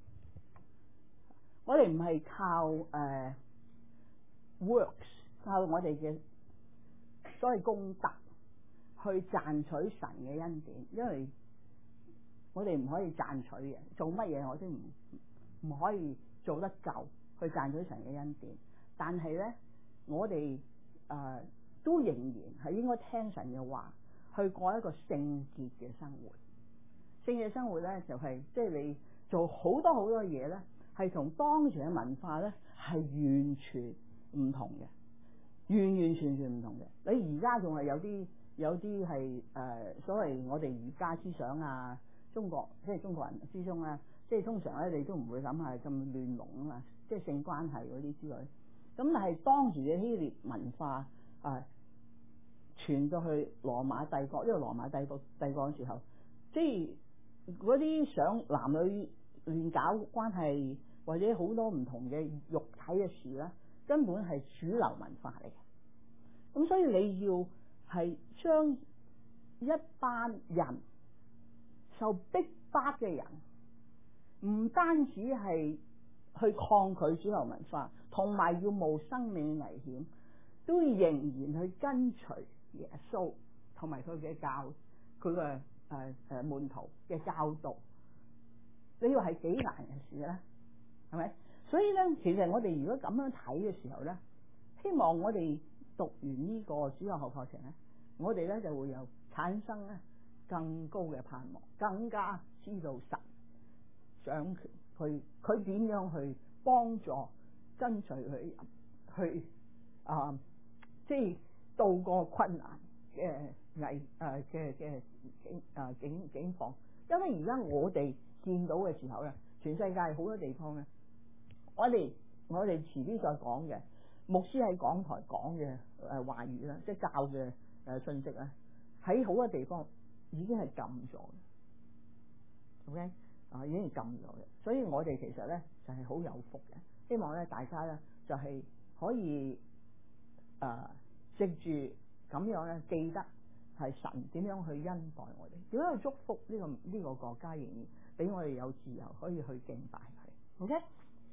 Speaker 2: 我哋唔係靠誒、呃、works， 靠我哋嘅所謂功德去賺取神嘅恩典，因為我哋唔可以賺取嘅，做乜嘢我都唔唔可以做得夠去賺取神嘅恩典。但係咧，我哋誒、呃、都仍然係應該聽神嘅話，去過一個聖潔嘅生活。聖潔生活咧，就係即係你做好多好多嘢咧，係同當時嘅文化咧係完全唔同嘅，完完全全唔同嘅。你而家仲係有啲有啲係誒所謂我哋儒家思想啊。中國即係中國人之中咧，即係通常咧，你都唔會諗係咁亂龍啊嘛，即係性關係嗰啲之類。咁但係當時嘅希臘文化啊，傳到去羅馬帝國，因為羅馬帝國帝國嘅時候，即係嗰啲想男女亂搞關係或者好多唔同嘅肉體嘅事咧，根本係主流文化嚟嘅。咁所以你要係將一班人受逼迫嘅人，唔單止係去抗拒主流文化，同埋要冒生命危險，都仍然去跟隨耶穌同埋佢嘅教，佢嘅誒誒門徒嘅教導。你話係幾難嘅事咧？係咪？所以咧，其實我哋如果咁樣睇嘅時候咧，希望我哋讀完呢個主日學課程咧，我哋咧就會有產生咧更高嘅盼望，更加知道神掌權，佢佢點樣去幫助跟隨佢去啊，即係渡過困難嘅危誒嘅嘅境啊境境況。因為而家我哋見到嘅時候咧，全世界好多地方咧，我哋我哋遲啲再講嘅牧師喺講台講嘅誒話語啦，即係教嘅誒信息咧，喺好多地方已經係禁咗嘅 ，OK 啊，已經係禁咗嘅。所以我哋其實咧就係、是、好有福嘅，希望咧大家咧就係、是、可以誒藉住咁樣咧記得係神點樣去恩待我哋，點樣去祝福呢、這個呢、這個國家，仍然俾我哋有自由可以去敬拜佢。OK，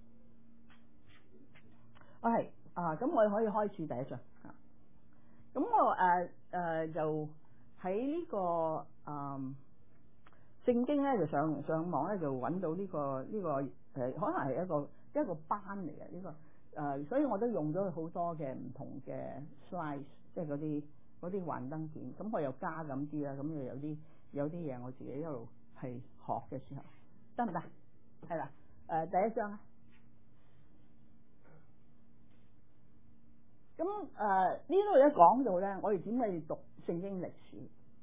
Speaker 2: 我係啊，咁我哋可以開始第一章啊。咁我誒誒、呃、就喺呢、這個誒。呃聖經咧就上上網咧就揾到呢、這個呢、這個誒、呃，可能係一個一個班嚟嘅呢個誒、呃，所以我都用咗好多嘅唔同嘅 slides，即係嗰啲嗰啲幻燈片。咁我又加咁啲啦，咁又有啲有啲嘢我自己一路係學嘅時候，得唔得？係啦，誒、呃、第一章啊。咁誒呢度一講到咧，我哋點解要讀聖經歷史？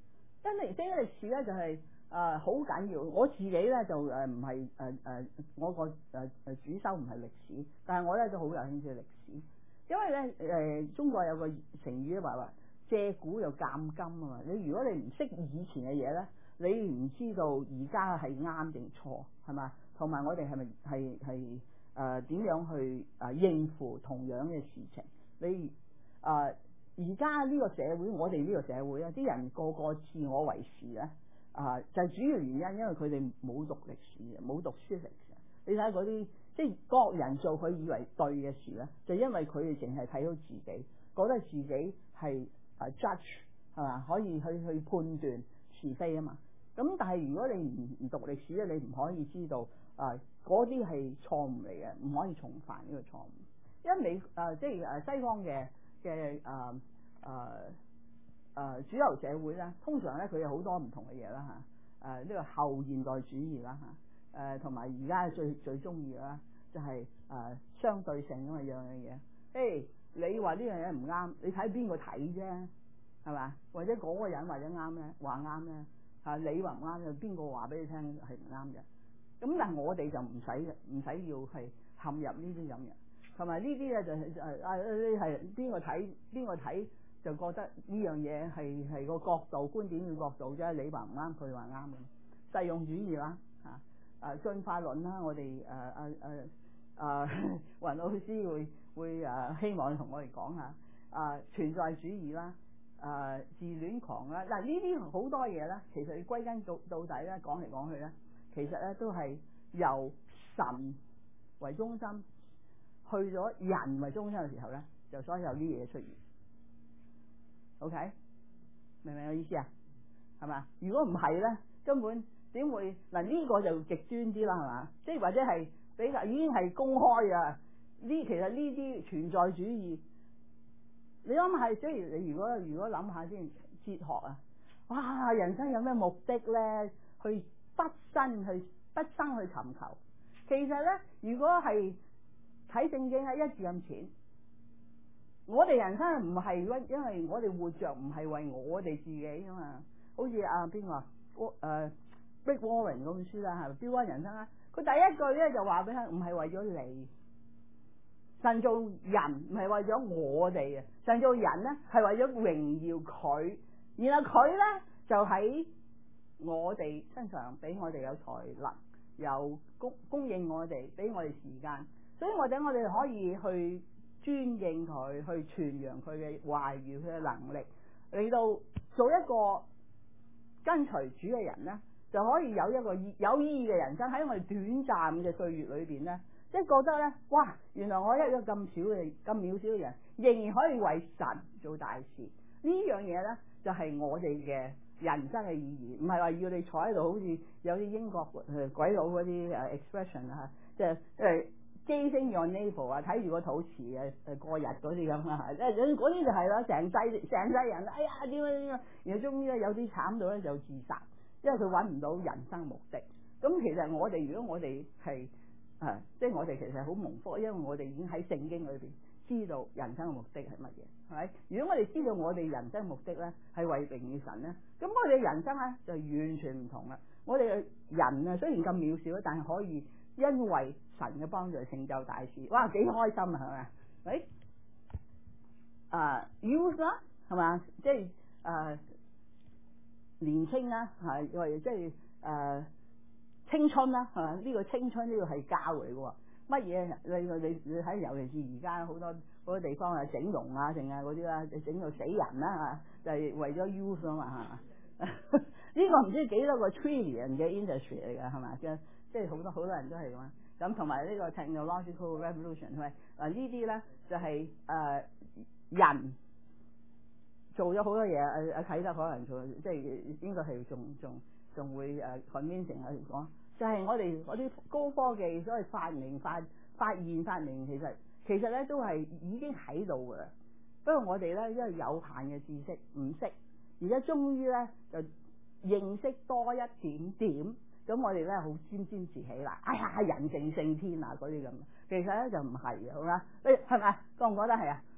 Speaker 2: 跟歷跟歷史咧就係誒好緊要。我自己咧就誒唔係誒誒我個誒誒主修唔係歷史，但係我咧都好有興趣歷史，因為咧誒、呃、中國有個成語咧話話借古就鑑今啊嘛。你如果你唔識以前嘅嘢咧，你唔知道而家係啱定錯係嘛？同埋我哋係咪係係誒點樣去誒應付同樣嘅事情？你誒而家呢個社會，我哋呢個社會啊，啲人個個自我為是咧，啊、呃、就係、是、主要原因，因為佢哋冇讀歷史嘅，冇讀書歷史。你睇嗰啲即係各人做佢以為對嘅事咧，就因為佢哋淨係睇到自己，覺得自己係誒 judge 係嘛，可以去去判斷是非啊嘛。咁但係如果你唔唔讀歷史咧，你唔可以知道啊嗰啲係錯誤嚟嘅，唔可以重犯呢個錯誤。因為美誒、呃、即係誒西方嘅嘅誒誒誒主流社會咧，通常咧佢有好多唔同嘅嘢啦嚇，誒呢個後現代主義啦嚇，誒同埋而家最最中意啦就係、是、誒、呃、相對性咁嘅樣樣嘢。誒你話呢樣嘢唔啱，你睇邊個睇啫，係嘛？或者嗰個人或者啱咧，話啱咧嚇，你話唔啱就邊個話俾你聽係唔啱嘅？咁但係我哋就唔使嘅，唔使要係陷入呢啲咁嘅。同埋呢啲咧就係誒啊！你係邊個睇邊個睇就覺得呢樣嘢係係個角度觀點嘅角度啫。你話唔啱，佢話啱嘅。實用主義啦嚇啊進化論啦，我哋誒誒誒誒雲老師會會誒、啊、希望同我哋講下啊存在主義啦啊自戀狂啦嗱呢啲好多嘢咧，其實你歸根到到底咧講嚟講去咧，其實咧都係由神為中心。去咗人為中心嘅時候咧，就所以有啲嘢出現。OK， 明唔明我意思啊？係嘛？如果唔係咧，根本點會嗱呢、呢個就極端啲啦，係嘛？即係或者係比較已經係公開㗎。呢其實呢啲存在主義，你諗下，即係你如果如果諗下先，哲學啊，哇！人生有咩目的咧？去畢生去畢生去尋求。其實咧，如果係睇聖經係一字咁淺，我哋人生唔係因為我哋活着唔係為我哋自己啊嘛，好似啊邊個誒 Rick Warren 嗰本書啦，係咪標杆人生啊？佢第一句咧就話俾佢唔係為咗你，神做人唔係為咗我哋嘅，神做人咧係為咗榮耀佢，然後佢咧就喺我哋身上俾我哋有才能，有供供應我哋，俾我哋時間。所以我哋我哋可以去尊敬佢，去傳揚佢嘅話語，佢嘅能力，嚟到做一個跟隨主嘅人咧，就可以有一個有意義嘅人生喺我哋短暫嘅歲月裏邊咧，即係覺得咧，哇！原來我一個咁少嘅咁渺小嘅人，仍然可以為神做大事。呢樣嘢咧，就係、是、我哋嘅人生嘅意義，唔係話要你坐喺度，好似有啲英國誒鬼佬嗰啲誒 expression 啊，即係誒。Gazing your navel 啊，睇住個肚臍啊，誒過日嗰啲咁啊，誒嗰啲就係啦，成世成世人，哎呀點樣點樣，然後終於咧有啲慘到咧就自殺，因為佢揾唔到人生目的。咁其實我哋如果我哋係誒，即係我哋其實好蒙福，因為我哋已經喺聖經裏邊知道人生嘅目的係乜嘢，係咪？如果我哋知道我哋人生目的咧係為榮耀神咧，咁我哋人生咧就完全唔同啦。我哋嘅人啊雖然咁渺小，但係可以因為神嘅幫助成就大事，哇幾開心啊，係咪？喂，啊 youth 啦，係嘛？即係誒年青啦，係或者即係誒青春啦，係嘛？呢個青春呢個係教嚟嘅，乜嘢你你你睇，尤其是而家好多好多地方啊整容啊，定係嗰啲啦，整到死人啦嚇，就係為咗 youth 啊嘛，係嘛？呢個唔知幾多個 trillion 嘅 industry 嚟㗎，係嘛？即係即係好多好多人都係咁啊。咁同埋呢個 technological revolution，係咪？啊呢啲咧就係、是、誒、呃、人做咗好多嘢，誒誒睇得可能做，即係應該係仲仲仲會誒 convincing 去講，就係、是、我哋嗰啲高科技所謂發明發發現發明，其實其實咧都係已經喺度㗎啦。不過我哋咧因為有限嘅知識唔識，而家終於咧就認識多一點點。咁我哋咧好沾沾自喜啦！哎呀，人定勝天啊嗰啲咁，其實咧就唔係嘅，好嘛？誒係咪？覺唔覺得係啊？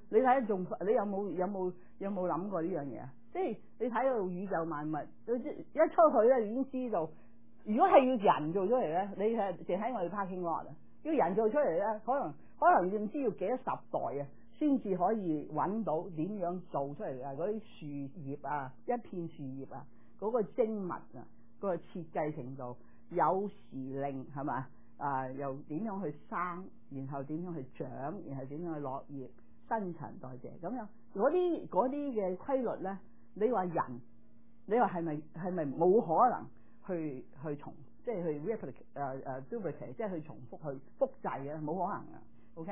Speaker 2: 你睇仲你有冇有冇有冇諗過呢樣嘢啊？即係你睇到宇宙萬物，一出去咧已經知道，如果係要人做出嚟咧，你係淨喺我哋 parking lot 啊，要人做出嚟咧，可能可能唔知要幾多十代啊，先至可以揾到點樣做出嚟啊！嗰啲樹葉啊，一片樹葉啊，嗰、嗰個精密啊，嗰、嗰個設計程度，有時令係嘛啊？又點樣去生，然後點樣去長，然後點樣去落葉、新陳代謝咁樣，嗰啲嗰啲嘅規律咧，你話人，你話係咪係咪冇可能去去重，即係去 replicate 誒誒 duplicate，即係去重複去複製嘅，冇可能啊 ，OK？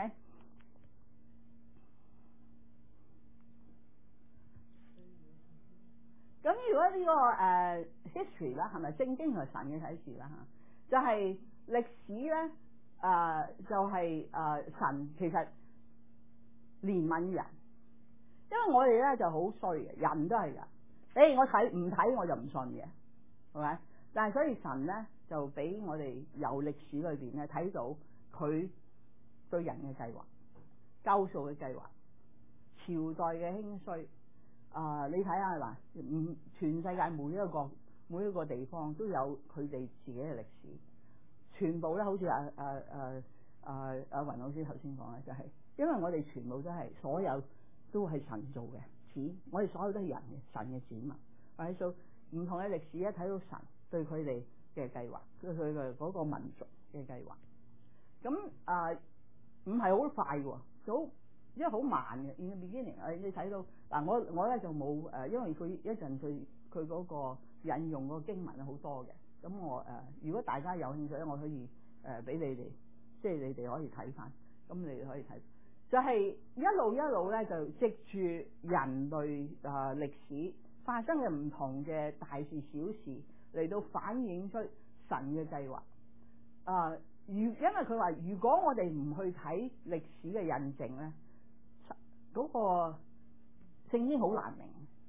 Speaker 2: 咁如果呢、這個誒、uh, history 啦，係咪聖經同神嘅啟示啦嚇？就係、是、歷史咧，誒、呃、就係、是、誒、呃、神其實憐憫人，因為我哋咧就好衰嘅，人都係人。誒我睇唔睇我就唔信嘅，係咪？但係所以神咧就俾我哋由歷史裏邊咧睇到佢對人嘅計劃、救贖嘅計劃、朝代嘅興衰。啊、呃！你睇下嗱，唔全世界每一個每一個地方都有佢哋自己嘅歷史，全部咧好似阿阿阿阿阿雲老師頭先講嘅，就係、是、因為我哋全部都係所有都係神做嘅子，我哋所有都係人嘅神嘅子民，或者數唔同嘅歷史咧睇到神對佢哋嘅計劃，對佢嘅嗰個民族嘅計劃。咁啊，唔係好快喎，好。因為好慢嘅 in the beginning，誒你睇到嗱，我我咧就冇誒，因為佢一陣佢佢嗰個引用個經文好多嘅，咁我誒、呃、如果大家有興趣咧，我可以誒俾、呃、你哋，即係你哋可以睇翻，咁你哋可以睇，就係、是、一路一路咧就藉住人類啊、呃、歷史發生嘅唔同嘅大事小事嚟到反映出神嘅計劃啊，如、呃、因為佢話如果我哋唔去睇歷史嘅印證咧。嗰個聖經好難明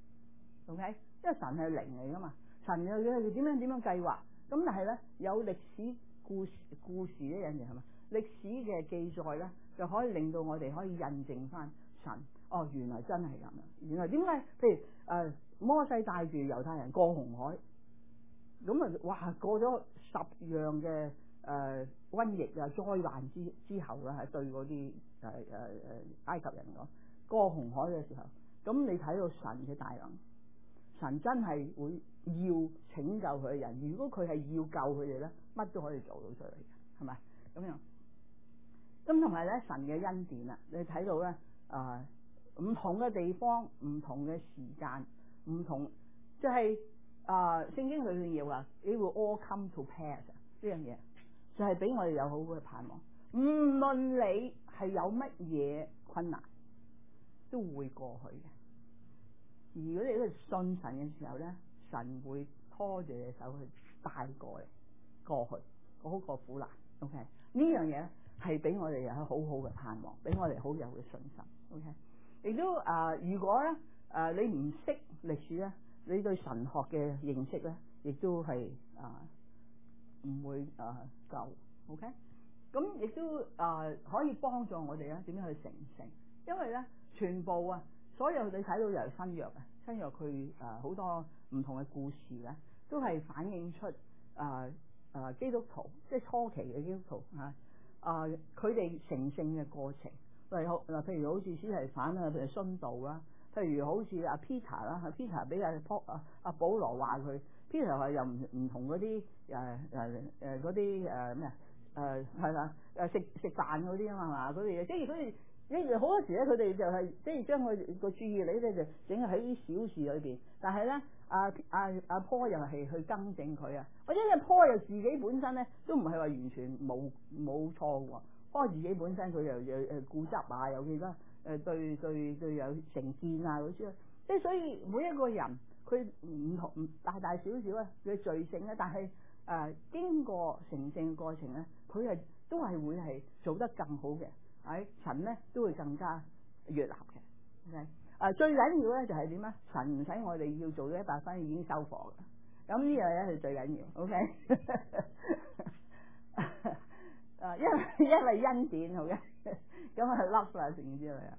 Speaker 2: ，OK？因為神係靈嚟噶嘛，神又佢點樣點樣計劃，咁但係咧有歷史故事故事呢樣嘢係嘛？歷史嘅記載咧就可以令到我哋可以印證翻神，哦原來真係咁啊！原來點解？譬如誒、呃、摩西帶住猶太人過紅海，咁啊哇過咗十樣嘅誒、呃、瘟疫啊災難之之後咧，係對嗰啲誒誒誒埃及人講。過紅海嘅時候，咁你睇到神嘅大能，神真係會要拯救佢嘅人。如果佢係要救佢哋咧，乜都可以做到出嚟嘅，係咪咁樣？咁同埋咧，神嘅恩典啊，你睇到咧啊，唔同嘅地方、唔同嘅時間、唔同，即係啊，聖經裏面要話，it will all come to pass 呢樣嘢，就係俾我哋有好嘅盼望。唔論你係有乜嘢困難，都會過去嘅。如果你喺度信神嘅時候咧，神會拖住你手去帶過嚟過去嗰個苦難。OK， 呢樣嘢係俾我哋有好好嘅盼望，俾我哋好有嘅信心。OK， 亦都啊、呃，如果咧啊、呃、你唔識歷史咧，你對神學嘅認識咧，亦都係啊唔會啊夠。OK， 咁亦都啊、呃、可以幫助我哋咧點樣去成聖，因為咧。全部啊，所有你睇到由新約啊，新約佢誒好多唔同嘅故事咧，都係反映出誒誒、呃呃、基督徒，即係初期嘅基督徒嚇啊，佢哋成聖嘅過程，例如嗱，譬如好似司提反啊，譬如殉道啦，譬如好似阿 Peter 啦，Peter 俾阿保啊阿保羅話佢 ，Peter 係又唔唔同嗰啲誒誒誒嗰啲誒咩啊誒係啦誒食食飯嗰啲啊嘛，嗰啲嘢，即係佢哋。你好多時咧，佢哋就係即係將佢個注意力咧就整喺啲小事裏邊，但係咧，阿阿阿坡又係去更正佢啊，或者阿坡又自己本身咧都唔係話完全冇冇錯喎，坡自己本身佢又又誒固執啊，又記得誒對對對有成見啊嗰啲，即係所以每一個人佢唔同唔大大小小啊嘅罪性咧，但係誒、呃、經過成聖嘅過程咧，佢係都係會係做得更好嘅。喺神咧都會更加悅納嘅。OK，啊最緊要咧就係點咧？神唔使我哋要做咗一百分已經收貨嘅。咁呢樣嘢係最緊要。OK， 啊因為因為恩典好嘅，咁係 love 啦成之類啊。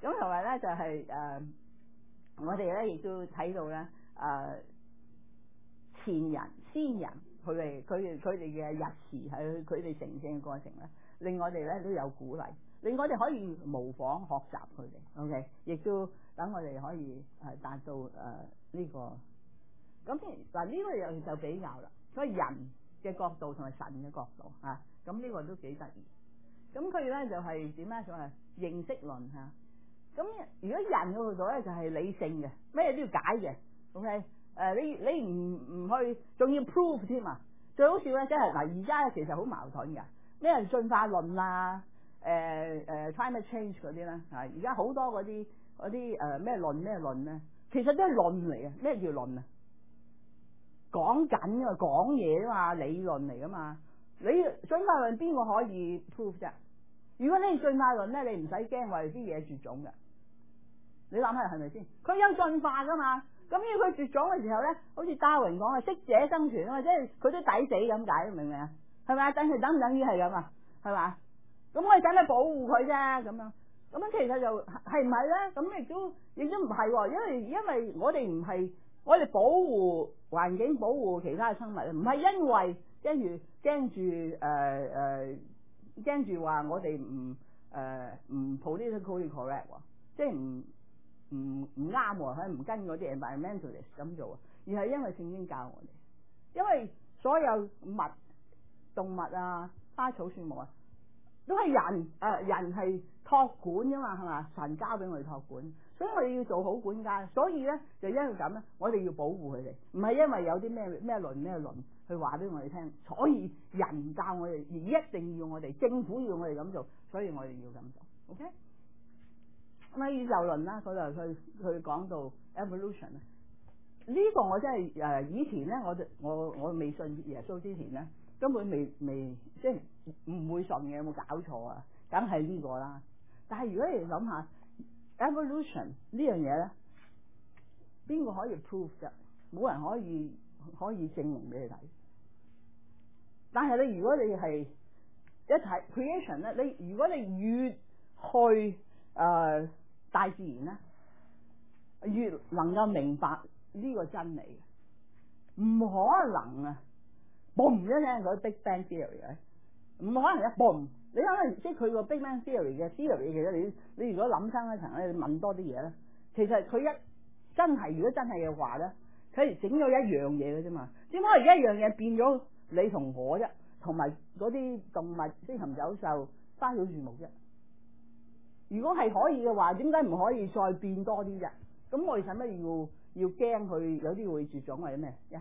Speaker 2: 咁同埋咧就係、是、誒、呃，我哋咧亦都睇到咧誒、呃、前人先人佢哋佢哋佢哋嘅日時係佢哋成聖嘅過程咧，令我哋咧都有鼓勵，令我哋可以模仿學習佢哋。OK， 亦都等我哋可以誒達到誒呢、呃這個。咁嗱呢個又就比較啦，所以人嘅角度同埋神嘅角度啊，咁呢個都幾得意。咁佢咧就係點咧？就係認識論嚇。咁如果人嗰度咧就係理性嘅，咩都要解嘅。OK，誒、呃、你你唔唔去，仲要 prove 添啊！最好笑咧，即係嗱，而家其實好矛盾㗎。咩進化論啊，誒、呃、誒、呃、climate change 嗰啲咧啊，而家好多嗰啲嗰啲誒咩論咩論咧，其實都係論嚟嘅。咩叫論啊？講緊㗎嘛，講嘢啊嘛，理論嚟噶嘛。你進化論邊個可以 prove 啫？如果你進化論咧，你唔使驚話啲嘢絕種嘅。你諗下係咪先？佢有進化噶嘛？咁要佢絕種嘅時候咧，好似達爾文講啊，適者生存啊嘛，即係佢都抵死咁解，明唔明啊？係咪啊？等佢等唔等於係咁啊？係嘛？咁我哋使乜保護佢啫？咁樣咁樣其實就係唔係咧？咁亦都亦都唔係喎，因為因為我哋唔係我哋保護環境、保護其他嘅生物，唔係因為跟住驚住誒誒驚住話我哋唔誒唔 politically correct 喎，即係唔唔唔啱喎，佢唔跟嗰啲 environmentalist 咁做，而係因為聖經教我哋，因為所有物動物啊、花草樹木啊，都係人誒、呃、人係託管噶嘛，係嘛？神交俾我哋託管，所以我哋要做好管家。所以咧就因為咁咧，我哋要保護佢哋，唔係因為有啲咩咩論咩論去話俾我哋聽。所以人教我哋，而一定要我哋政府要我哋咁做，所以我哋要咁做。OK。咁喺宇宙論啦，佢就佢佢講到 evolution 啊，呢個我真係誒以前咧，我我我未信耶穌之前咧，根本未未即係唔會信嘅，有冇搞錯啊？梗係呢個啦。但係如果你諗下 evolution 呢樣嘢咧，邊個可以 prove 啫？冇人可以可以證明俾你睇。但係你如果你係一睇 creation 咧，你如果你越去誒、呃大自然咧，越能夠明白呢個真理嘅，唔可能啊，boom 一聲嗰 Big Bang Theory 嘅，唔可能一 boom。你可能即係佢個 Big Bang Theory 嘅 theory，其實你你如果諗深一層咧，你問多啲嘢咧，其實佢一真係如果真係嘅話咧，佢係整咗一樣嘢嘅啫嘛。點解而家一樣嘢變咗你同我啫，同埋嗰啲動物、飛禽走獸、花草樹木啫？如果係可以嘅話，點解唔可以再變多啲啫？咁我哋使乜要要驚佢有啲會絕種或者咩？一、yeah.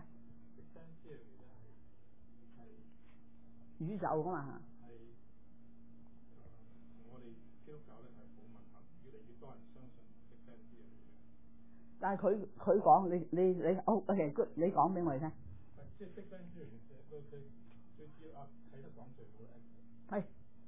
Speaker 2: 宇宙噶嘛？係、呃、我哋基督教咧係好文行，越嚟越多人相信 Big Bang Theory。但係佢佢講你你你好 OK good，你講俾我哋聽。即係 Big Bang Theory，佢佢最主要啊睇得講最好咧。係。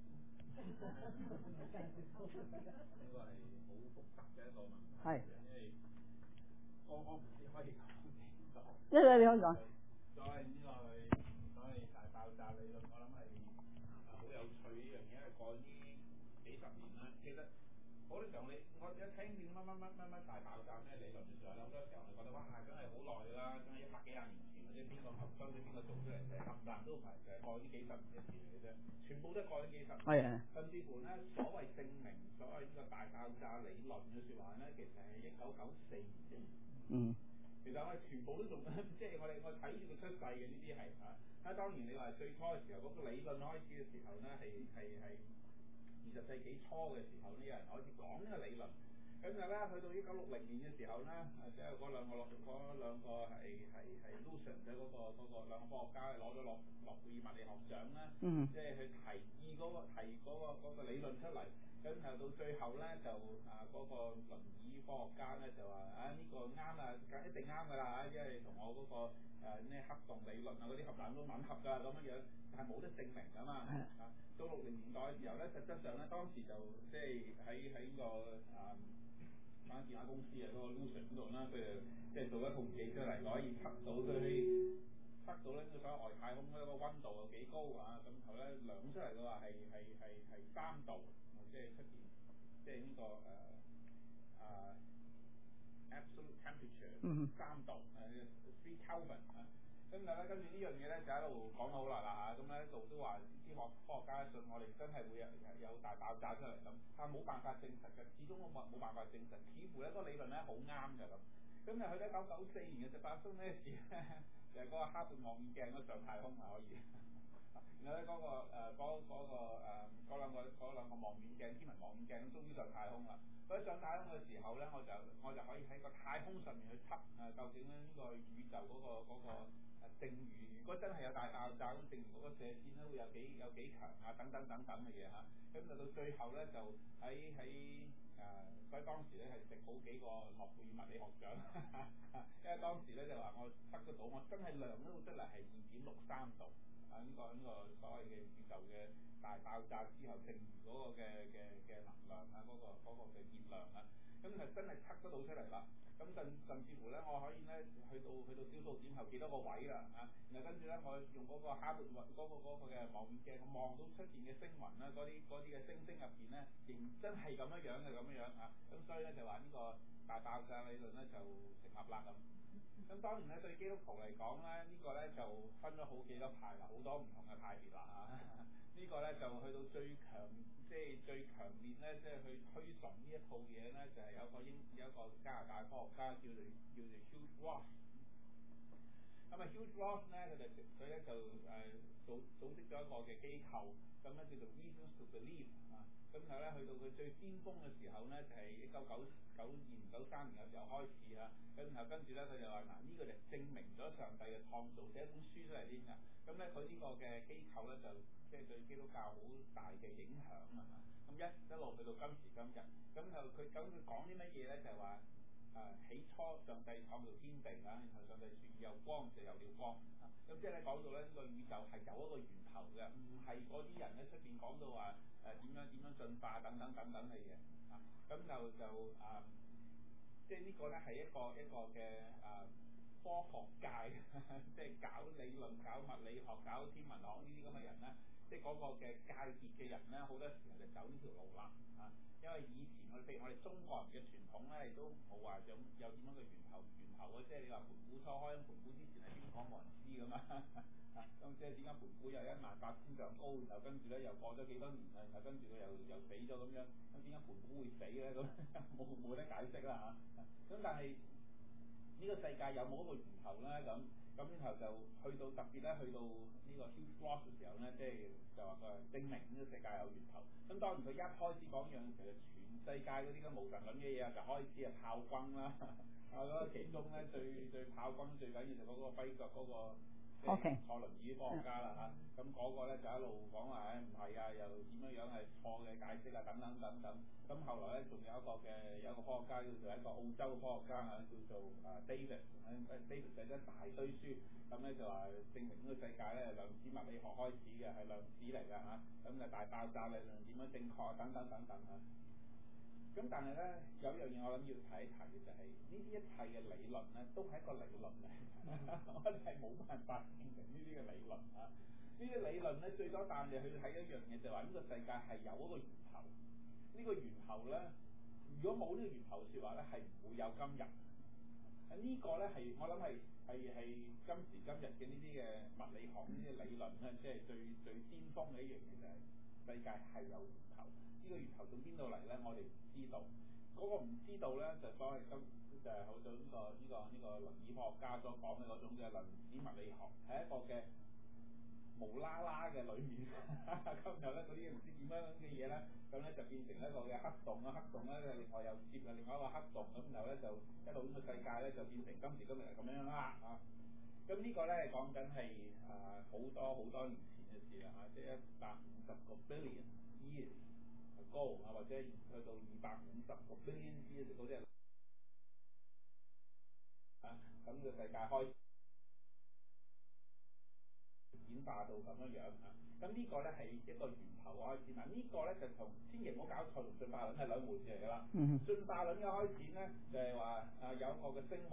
Speaker 2: 呢個係好複雜嘅一個問題，係因為我我唔知可以講幾多。一係你可以講。所謂呢個所謂大爆炸理論，我諗係好有趣呢樣嘢，因為過呢幾十年啦，其實好多時候你我一聽見乜乜乜乜乜大爆炸咩理論嘅時候咧，好多時候你覺得哇，真係好耐㗎啦，真係一百幾廿年前或者邊個後生邊個做出嚟，其實冚唪唥都唔係就係過呢幾十年嘅事嚟嘅啫。全部都係過咗幾十年，係啊，甚至乎咧，所謂證明所謂呢個大爆炸理論嘅説話咧，其實係一九九四年啫。嗯，其實我哋全部都仲即係我哋我睇住佢出世嘅呢啲係啊。啊，當然你話最初嘅時候嗰、那個理論開始嘅時候咧，係係係二十世紀初嘅時候呢，有人開始講呢個理論。咁就咧去到一九六零年嘅時候咧，即係嗰兩個落嗰兩個係係係 Lucent 嘅嗰個嗰、那個兩個科學家攞咗諾諾貝爾物理學獎啦，嗯，即係去提議嗰、那個提嗰、那個嗰、那個理論出嚟，咁就到最後咧就啊嗰、那個輪椅科學家咧就話啊呢、這個啱啊，一定啱㗎啦嚇，因為同我嗰、那個咩、呃、黑洞理論啊嗰啲合攬都吻合㗎咁樣樣，但係冇得證明㗎嘛，啊到六零年代嘅時候咧，實質上咧當時就即係喺喺個啊。間電話公司啊，嗰個 Lucent 嗰度啦，佢就即係做一套儀器出嚟，可以測到佢測到咧，所謂外太空嗰個溫度有幾高啊，咁後咧量出嚟嘅話係係係係三度，即係出現即係呢個誒
Speaker 1: 啊 absolute temperature 三度誒 three Kelvin 啊。咁但係咧，跟住呢樣嘢咧就喺度講咗好耐啦嚇，咁咧一路都話啲科科學家信我哋真係會有有大爆炸出嚟咁，但係冇辦法證實嘅，始終冇冇辦法證實，似乎咧個理論咧好啱嘅咁。咁就去到一九九四年嘅就發生咩事咧？就係、是、嗰個哈勃望遠鏡嗰上太空啊可以。然後咧嗰、那個誒嗰嗰個誒嗰兩個嗰兩個望遠鏡天文望遠鏡終於上太空啦。咁上太空嘅時候咧，我就我就可以喺個太空上面去測誒究竟咧呢個宇宙嗰、那個嗰、那個誒剩餘，如果真係有大爆炸咁，剩餘嗰個射線咧會有幾有幾強啊等等等等嘅嘢嚇。咁就到最後咧就喺喺誒，所以當時咧係值好幾個諾貝爾物理學獎，因為當時咧就話我測得到，我真係量得到出嚟係二點六三度。啊！呢、這個呢、這個所謂嘅宇宙嘅大爆炸之後剩餘嗰個嘅嘅嘅能量啊，嗰、那個嗰、那個嘅熱量啊，咁係真係測得到出嚟啦。咁甚甚至乎咧，我可以咧去到去到小數點後幾多個位啦啊！然後跟住咧，我用嗰個哈勃嗰、那個嗰、那個嘅望遠鏡，我望到出邊嘅星雲啦，嗰啲嗰啲嘅星星入邊咧，仍真係咁樣樣嘅咁樣樣啊！咁所以咧就話呢個大爆炸理論咧就成立啦咁。咁當然咧，對基督徒嚟講咧，呢、這個咧就分咗好幾多派啦，好多唔同嘅派別啦嚇。呢個咧就去到最強，即係最強烈咧，即係去推崇呢一套嘢咧，就係、是、有個英有一個加拿大科學家叫做叫做 Hugh Ross。咁啊 Hugh Ross 咧，佢就佢咧就誒組組織咗一個嘅機構，咁咧叫做 Reasons to Believe 啊。咁然後咧，去到佢最巔峰嘅時候咧，就係一九九九二年、九三年嘅時候開始啊。咁然後跟住咧，佢就話嗱，呢、這個就證明咗上帝嘅創造，寫一本書出嚟添㗎。咁咧，佢呢個嘅機構咧，就即係對基督教好大嘅影響啊。咁一一路去到今時今日，咁就佢咁佢講啲乜嘢咧？就係話誒起初上帝創造天地啊，然後上帝説有光就有了光。咁即係咧講到咧，呢、這個宇宙係有一個源頭嘅，唔係嗰啲人咧出邊講到話誒點樣點樣進化等等等等嘅嘢啊。咁就就啊，即係呢個咧係一個一個嘅啊科學界，即係搞理論、搞物理學、搞天文學呢啲咁嘅人咧，即係嗰個嘅界別嘅人咧，好多時候就走呢條路啦啊。因為以前我哋譬如我哋中國人嘅傳統咧，亦都冇話有有點樣嘅源頭源頭啊，即係你話盤古初開盤古之前係邊個冇人知噶嘛啊，咁即係點解盤古有一萬八千丈高，然後跟住咧又過咗幾多年啊，然後跟住佢又又死咗咁樣，咁點解盤古會死咧？咁冇冇得解釋啦嚇。咁但係呢個世界有冇一個源頭咧？咁咁然後就去到特別咧，去到呢個 Hugh Ross 嘅時候咧，即係就話佢證明呢個世界有源頭。咁當然佢一開始講樣其實全世界嗰啲咁無神論嘅嘢啊，就開始係炮轟啦。啊，嗰其中咧最最炮轟最緊要就嗰個跛腳嗰個即係坐輪椅科學家啦嚇。咁嗰個咧就一路講話誒唔係啊，又點樣樣係錯嘅解釋啊等等等等。咁後來咧仲有一個嘅有一個科學家叫做一個澳洲科學家啊，叫做啊 David，誒 David 寫咗一大堆書，咁咧就話證明呢個世界咧量子物理學開始嘅係量子嚟㗎嚇，咁就大爆炸理論點樣正確等等等等嚇。咁但係咧有一樣嘢我諗要提一提嘅就係呢啲一切嘅理論咧都係一個理論嚟，我哋係冇辦法證明呢啲嘅理論啊。呢啲理論咧最多帶你去睇一樣嘢就係話呢個世界係有一個源頭。呢個源頭咧，如果冇呢個源頭嘅説話咧，係唔會有今日。啊、這個、呢個咧係我諗係係係今時今日嘅呢啲嘅物理學呢啲理論咧，即係最最巔峰嘅一樣嘢就係世界係有源頭。呢、這個源頭從邊度嚟咧？我哋唔知道。嗰、那個唔知道咧，就所謂今就係好似呢個呢、這個呢、這個輪椅科學家所講嘅嗰種嘅量子物理學，係一個嘅無啦啦嘅裏面，咁然後咧嗰啲唔知點樣嘅嘢咧，咁咧就變成一個嘅黑洞啊，黑洞咧另外又接啊另外一個黑洞，咁然後咧就一路呢個世界咧就變成今時今日咁樣啦啊！咁呢個咧講緊係啊好多好多年前嘅事啦嚇，即係一百五十個 billion years ago 啊，或者去到二百五十個 billion years 嗰啲啊，咁呢個世界開演化到咁樣樣啊，咁呢個咧係一個源頭開始。嗱、這個、呢個咧就同千祈唔好搞錯，同進化論係兩回事嚟㗎啦。進化論嘅開始咧就係話啊有一個嘅星雲，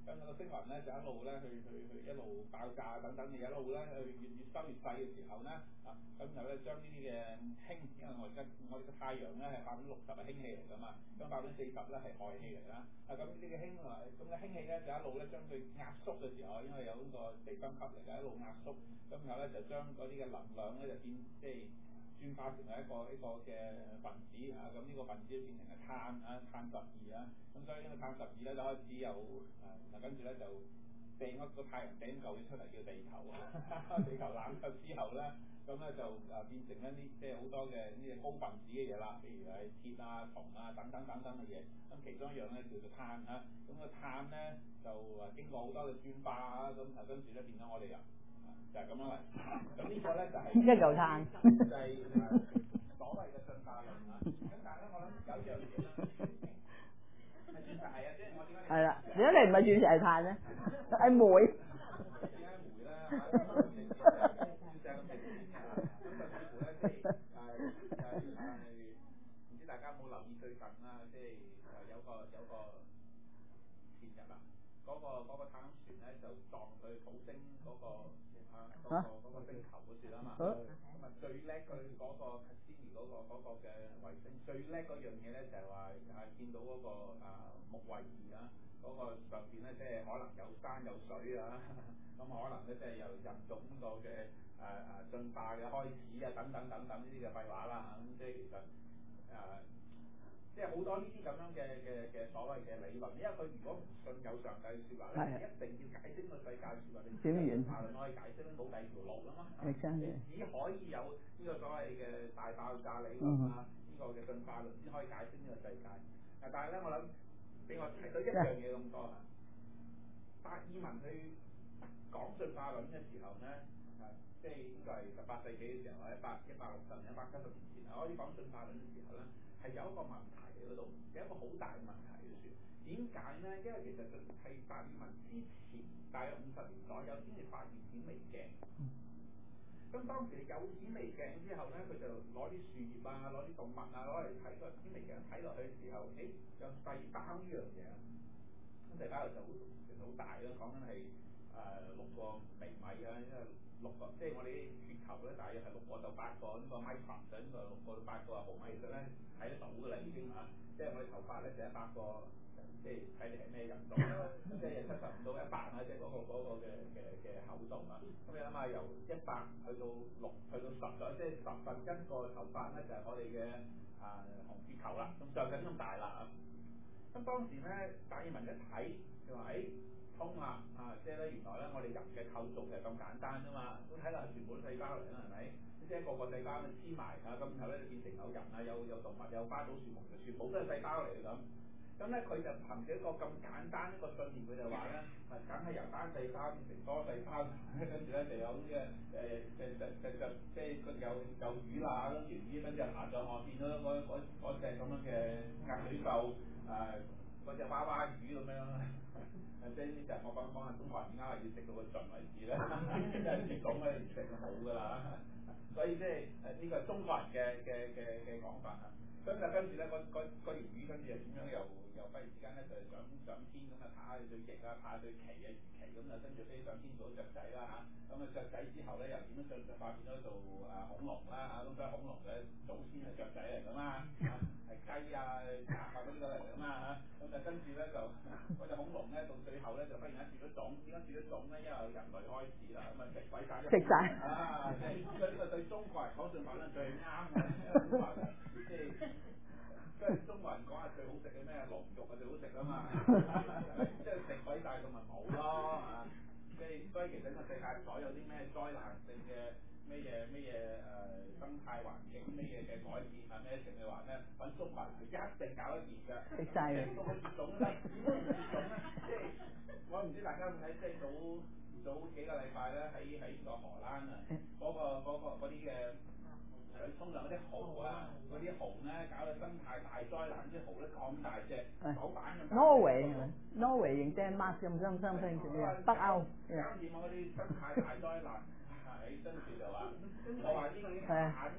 Speaker 1: 咁個星雲咧就一路咧去去去一路爆炸等等嘅一路咧去越越收越細嘅時候咧啊，咁然後咧將呢啲嘅氫，因為我而家我哋嘅太陽咧係百分之六十係氫氣嚟㗎嘛，咁百分之四十咧係氦氣嚟啦。啊咁呢個氫啊，咁嘅氫氣咧就一路咧將佢壓縮嘅時候，因為有呢個地心吸力嘅一路壓縮，咁然後咧就將嗰啲嘅能量咧就變即係轉化成為一個一個嘅分子啊，咁呢個分子變成係碳啊，碳十二啊，咁所以呢個碳十二咧就開始有啊，嗱跟住咧就掟一個太陽掟嚿嘢出嚟叫地球，地球冷卻之後咧，咁咧就啊變成一啲即係好多嘅呢啲高分子嘅嘢啦，譬如係鐵啊、銅啊等等等等嘅嘢，咁其中一樣咧叫做碳啊，咁個碳咧就啊經過好多嘅轉化啊，咁啊跟住咧變咗我哋人。就係咁樣嚟，咁呢個咧就係
Speaker 2: 一嚿碳，
Speaker 1: 就係所謂嘅進化論啊。咁但係咧，我諗有一樣嘢咧，係鑽石係啊，即係我點解
Speaker 2: 係啦，點解你唔係鑽石係碳咧？係煤。
Speaker 1: 點解煤咧？鑽石咁正面啊，咁甚至乎咧，即係誒誒誒，唔知大家有冇留意最近啦，即係誒有個有個前日啊，嗰個嗰個太空船咧就撞去土星嗰個。啊！嗰、那個嗰、那個星球嗰時啦嘛，咁啊最叻佢嗰個 Cassini 嗰、那個嗰、那個嘅衛星，最叻嗰樣嘢咧就係話啊見到嗰、那個啊木衛二啊，嗰、那個上邊咧即係可能有山有水啊，咁可能咧即係由人種呢個嘅誒誒進化嘅開始啊等等等等呢啲嘅廢話啦嚇，咁即係其實誒。啊即係好多呢啲咁樣嘅嘅嘅所謂嘅理論，因為佢如果唔信有上帝説話咧，一定要解釋個世界説話，你只有進化論可以解釋咧，冇第二條路啦嘛。你只可以有呢個所謂嘅大爆炸理論啊，呢、這個嘅進化論先可以解釋呢個世界。啊，但係咧，我諗俾我提到一樣嘢咁多啊，達爾文去講進化論嘅時候咧，啊，即係應該係十八世紀嘅時候，或者一百一百六十年、一百七十年前，我哋講進化論嘅時候咧，係有一個問題。嗰度有一個好大嘅問題嘅説，點解咧？因為其實就係達爾文之前大約五十年左右先至發現顯微鏡。咁當時有顯微鏡之後咧，佢就攞啲樹葉啊、攞啲動物啊攞嚟睇個顯微鏡睇落去嘅時候，誒有細胞呢樣嘢。咁細胞就好其實好大咯，講緊係誒六個微米啊，因為六個即係我哋啲血球咧，大約係六個到八個呢個 micron，就呢個六個到八個毫米，其實咧睇得到㗎啦已經嚇。即係我哋頭髮咧就一百個，即係睇你係咩人種啦，即係七十五到一百啊，即係嗰個嗰個嘅嘅嘅厚度啊。咁你諗下由一百去到六去到十咗，即係十分一個頭髮咧就係我哋嘅啊紅血球啦，咁就緊咁大啦啊！咁當時咧，達爾文一睇就話：誒通啦啊！即係咧原來咧我哋人嘅構造其實咁簡單啫嘛，都睇落係全部都細胞嚟啦，係咪？即係個個細胞咁黐埋啊，咁然後咧就變成有人啊，有有動物，有花草樹木，就全部都係細胞嚟嘅咁。咁咧佢就憑住一個咁簡單一個信念，佢就話咧，啊梗係由單細胞變成多細胞，跟住咧就有呢個誒誒誒誒誒，即係佢有有魚啦，跟住魚跟住爬上岸變咗嗰嗰嗰隻咁樣嘅鴨嘴獸誒嗰隻娃娃魚咁樣。即係呢就係我講講下中國人點解係要食到個盡為止咧，因為食到咩唔食就冇㗎啦。所以即係誒呢個係中國人嘅嘅嘅嘅講法啊。咁就跟住咧，嗰嗰嗰條魚跟住又點樣又又忽然之間咧就上上天咁啊，拍下佢對翼啊，拍下對旗啊，魚旗咁啊，跟住飛上天做雀仔啦嚇。咁啊雀仔之後咧又點樣進化變咗做啊恐龍啦嚇。咁所以恐龍嘅祖先係雀仔嚟㗎嘛，係雞啊鴨啊嗰啲嚟㗎嘛嚇。咁就跟住咧就嗰隻恐龍咧到最後咧就忽然間絕咗種，點解絕咗種咧？因為有人類開始啦，咁啊食鬼曬咗。食曬啊！即係呢個呢個對中國人講進化論最啱嘅話嘅。即係即係中國人講係最好食嘅咩龍肉啊最好食啊嘛，即係食鬼晒咁咪冇咯啊！即係所以其實呢個世界所有啲咩災難性嘅咩嘢咩嘢誒生態環境咩嘢嘅改變啊咩成嘅話咧，揾中國人係一定搞得掂嘅。食晒嘅。到佢絕種啦，點解唔絕種咧？即係我唔知大家有冇睇，即係早早幾個禮拜咧喺喺個荷蘭啊嗰個嗰個嗰啲嘅。佢通常嗰啲蠔啊，嗰啲蠔咧搞到生態大災難，啲蠔咧咁大隻，手板咁大。挪威係咪？挪威認真 mark 咁深深深嘅北歐。搞掂我嗰啲生態大災難，係跟住就話，我話呢個已經簡直係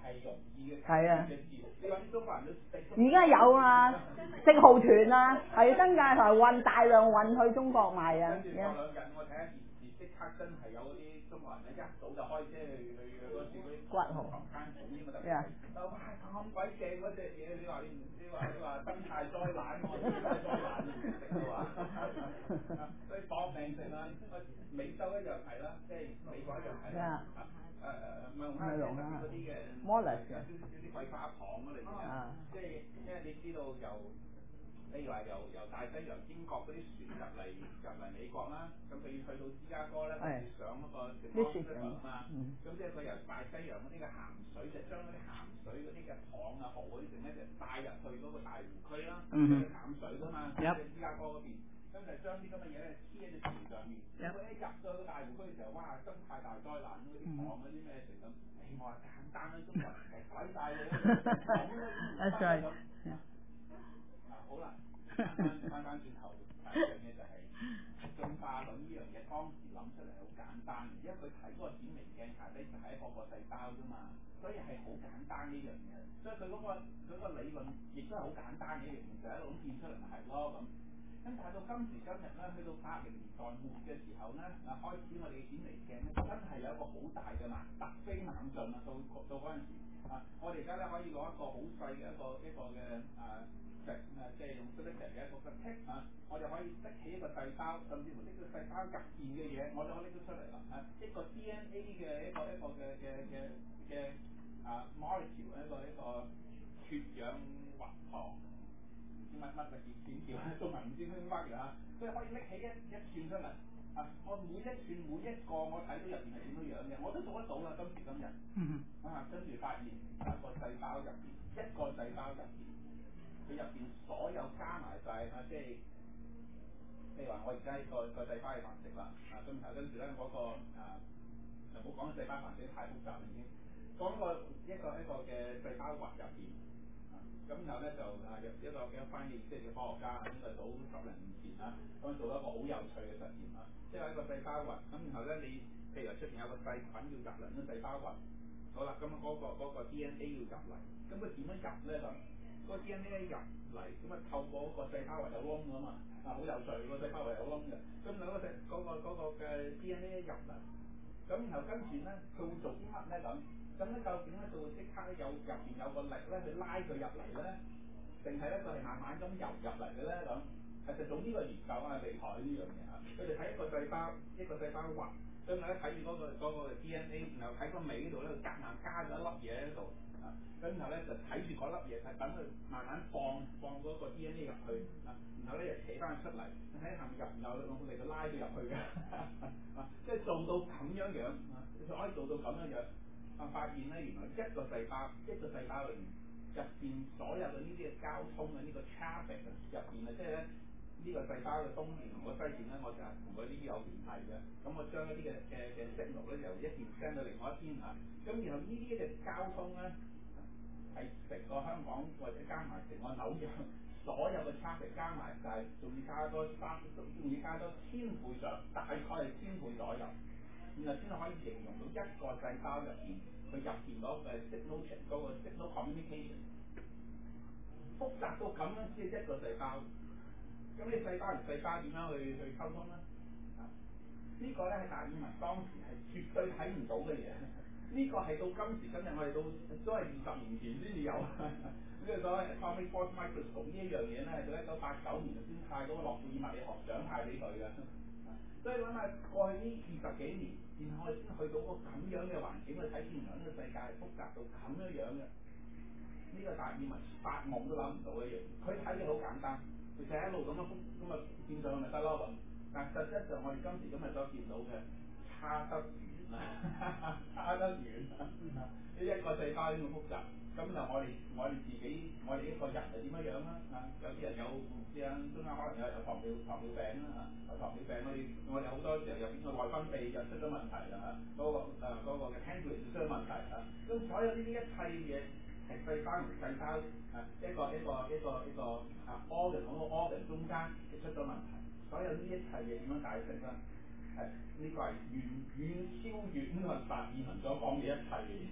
Speaker 1: 係容易嘅
Speaker 2: 係啊。
Speaker 1: 嘅事，你揾啲中國人都識。
Speaker 2: 而家有啊，食蠔團啊，係新界台運大量運去中國賣啊。
Speaker 1: 跟住過兩日我睇下電視，即刻真係有嗰啲中國人咧一早就開車去去嗰時嗰啲
Speaker 2: 骨蠔
Speaker 1: 房間總應該就係。
Speaker 2: 啊
Speaker 1: 哇咁鬼正嗰隻嘢，你話你唔你話你話生態災難，我生態災難你唔識嘅話，所以搏命食啦。美洲一樣係啦，即係美國一樣係啦。誒誒誒，唔係龍蝦，嗰啲嘅
Speaker 2: 摩勒
Speaker 1: 有少少啲桂花糖嗰類嘅，即係因為你知道由譬如話由由大西洋英國嗰啲船入嚟入嚟美國啦，咁佢要去到芝加哥咧，佢要上嗰個聖安德魯啊嘛，咁即係佢由大西洋嗰啲嘅鹹水就將嗰啲鹹水嗰啲嘅糖啊蠔嗰啲剩咧就帶入去嗰個大湖區啦，嗰啲淡水㗎嘛，即係芝加哥嗰邊。咁就將啲咁嘅嘢咧黐喺隻船上面，佢一入到去大湖區嘅時候，哇！生態大災難嗰啲糖嗰啲咩成咁，誒我話簡單啦，中國人係鬼晒嘅，講都唔得咁。嗱好啦，翻翻翻轉頭，第一樣嘢就係進化論呢樣嘢，當時諗出嚟好簡單，因為佢睇嗰個顯微鏡下底就係一個個細胞啫嘛，所以係好簡單呢樣嘢，所以佢嗰個佢個理論亦都係好簡單嘅一樣嘢，就係一路咁變出嚟咪係咯咁。咁但係到今時今日咧，去到八零年代末嘅時候咧，啊開始我哋嘅顯微鏡咧，真係有一個好大嘅猛突飛猛進啊！到到嗰陣時啊，我哋而家咧可以攞一個好細嘅一個一個嘅啊石啊，即係用 silicon 嘅一個嘅 tip 啊，我哋可以拎起一個細胞，甚至乎拎個細胞入邊嘅嘢，我哋可以拎得出嚟啦啊！一個 D N A 嘅一個一個嘅嘅嘅嘅啊 molecule 一個一個血氧核糖。乜乜嘅線線條咧，中文唔知點翻嘅嚇，所以可以拎起一一串出嚟啊！我每一串每一個我睇到入邊係點樣樣嘅，我都做得到啦。今時今日，啊，跟住發現一個細胞入邊，一個細胞入邊，佢入邊所有加埋晒啊，即係譬如話我而家個個細胞嘅繁殖啦，啊，咁然後跟住咧嗰個啊，就冇講細胞繁殖太複雜已經，講個一個一個嘅細胞核入邊。咁然後咧就啊有一個幾多翻譯即係嘅科學家，應該早十零年前啦，咁做一個好有趣嘅實驗啊，即係一個細胞核，咁然後咧你譬如話出邊有個細菌要入嚟啲細胞核，好啦，咁嗰個嗰個 D N A 要入嚟，咁佢點樣入咧咁？嗰個 D N A 入嚟，咁啊透過嗰個細胞核有窿㗎嘛，啊好有趣，個細胞核有窿嘅，咁兩個細嗰個嗰個嘅 D N A 入嚟，咁然後跟住咧佢會做啲乜咧咁？咁咧究竟咧就會即刻咧有入邊有個力咧去拉佢入嚟咧，定係咧佢係慢慢咁游入嚟嘅咧咁？其實做呢個研究啊厲害呢樣嘢啊！佢哋睇一個細胞一個細胞核，咁咧睇住嗰個嗰個 D N A，然後喺個尾度咧夾硬加咗一粒嘢喺度啊，咁然後咧就睇住嗰粒嘢，係等佢慢慢放放嗰個 D N A 入去啊，然後咧又扯翻出嚟，睇下係咪入唔有用力去拉佢入去嘅啊，即係做到咁樣樣啊，佢可以做到咁樣樣。啊！發現咧，原來一個細胞一個細胞裏面入邊所有嘅呢啲嘅交通嘅呢個 traffic 入邊啊，即係咧呢個細胞嘅東邊同個西邊咧，我就係同嗰啲有聯繫嘅。咁我將一啲嘅嘅嘅 signal 咧由一邊 send 到另外一邊嚇。咁然後呢啲嘅交通咧係成個香港或者加埋成個紐約所有嘅 traffic 加埋晒，仲要加多三，仲要加多千倍上，大概係千倍左右。然後先可以形容到一個細胞入邊，佢入邊嗰個 signal 嗰個 signal communication 複雜到咁樣先係一個細胞。咁你細胞同細胞點樣去去溝通咧？啊，這個、呢個咧係達爾文當時係絕對睇唔到嘅嘢。呢、這個係到今時今日我哋到都係二十年前先至有。呢個所謂 atomic force microscope 呢一樣嘢咧，係到一九八九年先派嗰個諾貝爾物理學獎派俾佢嘅。所以諗下過去呢二十幾年，然後我哋先去到個咁樣嘅環境去睇見原來呢個世界係複雜到咁樣樣嘅。呢、這個達爾文發夢都諗唔到一樣，佢睇嘢好簡單，佢就係一路咁樣咁啊變上去咪得咯咁。但實質上我哋今時今日所見到嘅差得遠啊，差得遠啊！呢一個細胞咁複雜。咁就我哋我哋自己我哋一個人係點樣樣啦啊！有啲人有唔知啊，中間可能有有糖尿糖尿病啦嚇，有糖尿病我哋我哋好多時候入邊個內分泌就出咗問題啦嚇，嗰、那個誒嗰、呃那個嘅 pancreas 出咗問題啊！咁所有呢啲一切嘢係細胞同細胞啊一個一個一個一個啊 organ 嗰個 organ 中間係出咗問題，所有呢一切嘢點樣解釋咧？係呢、這個係遠遠超越呢個達爾文所講嘅一切嘅嘢。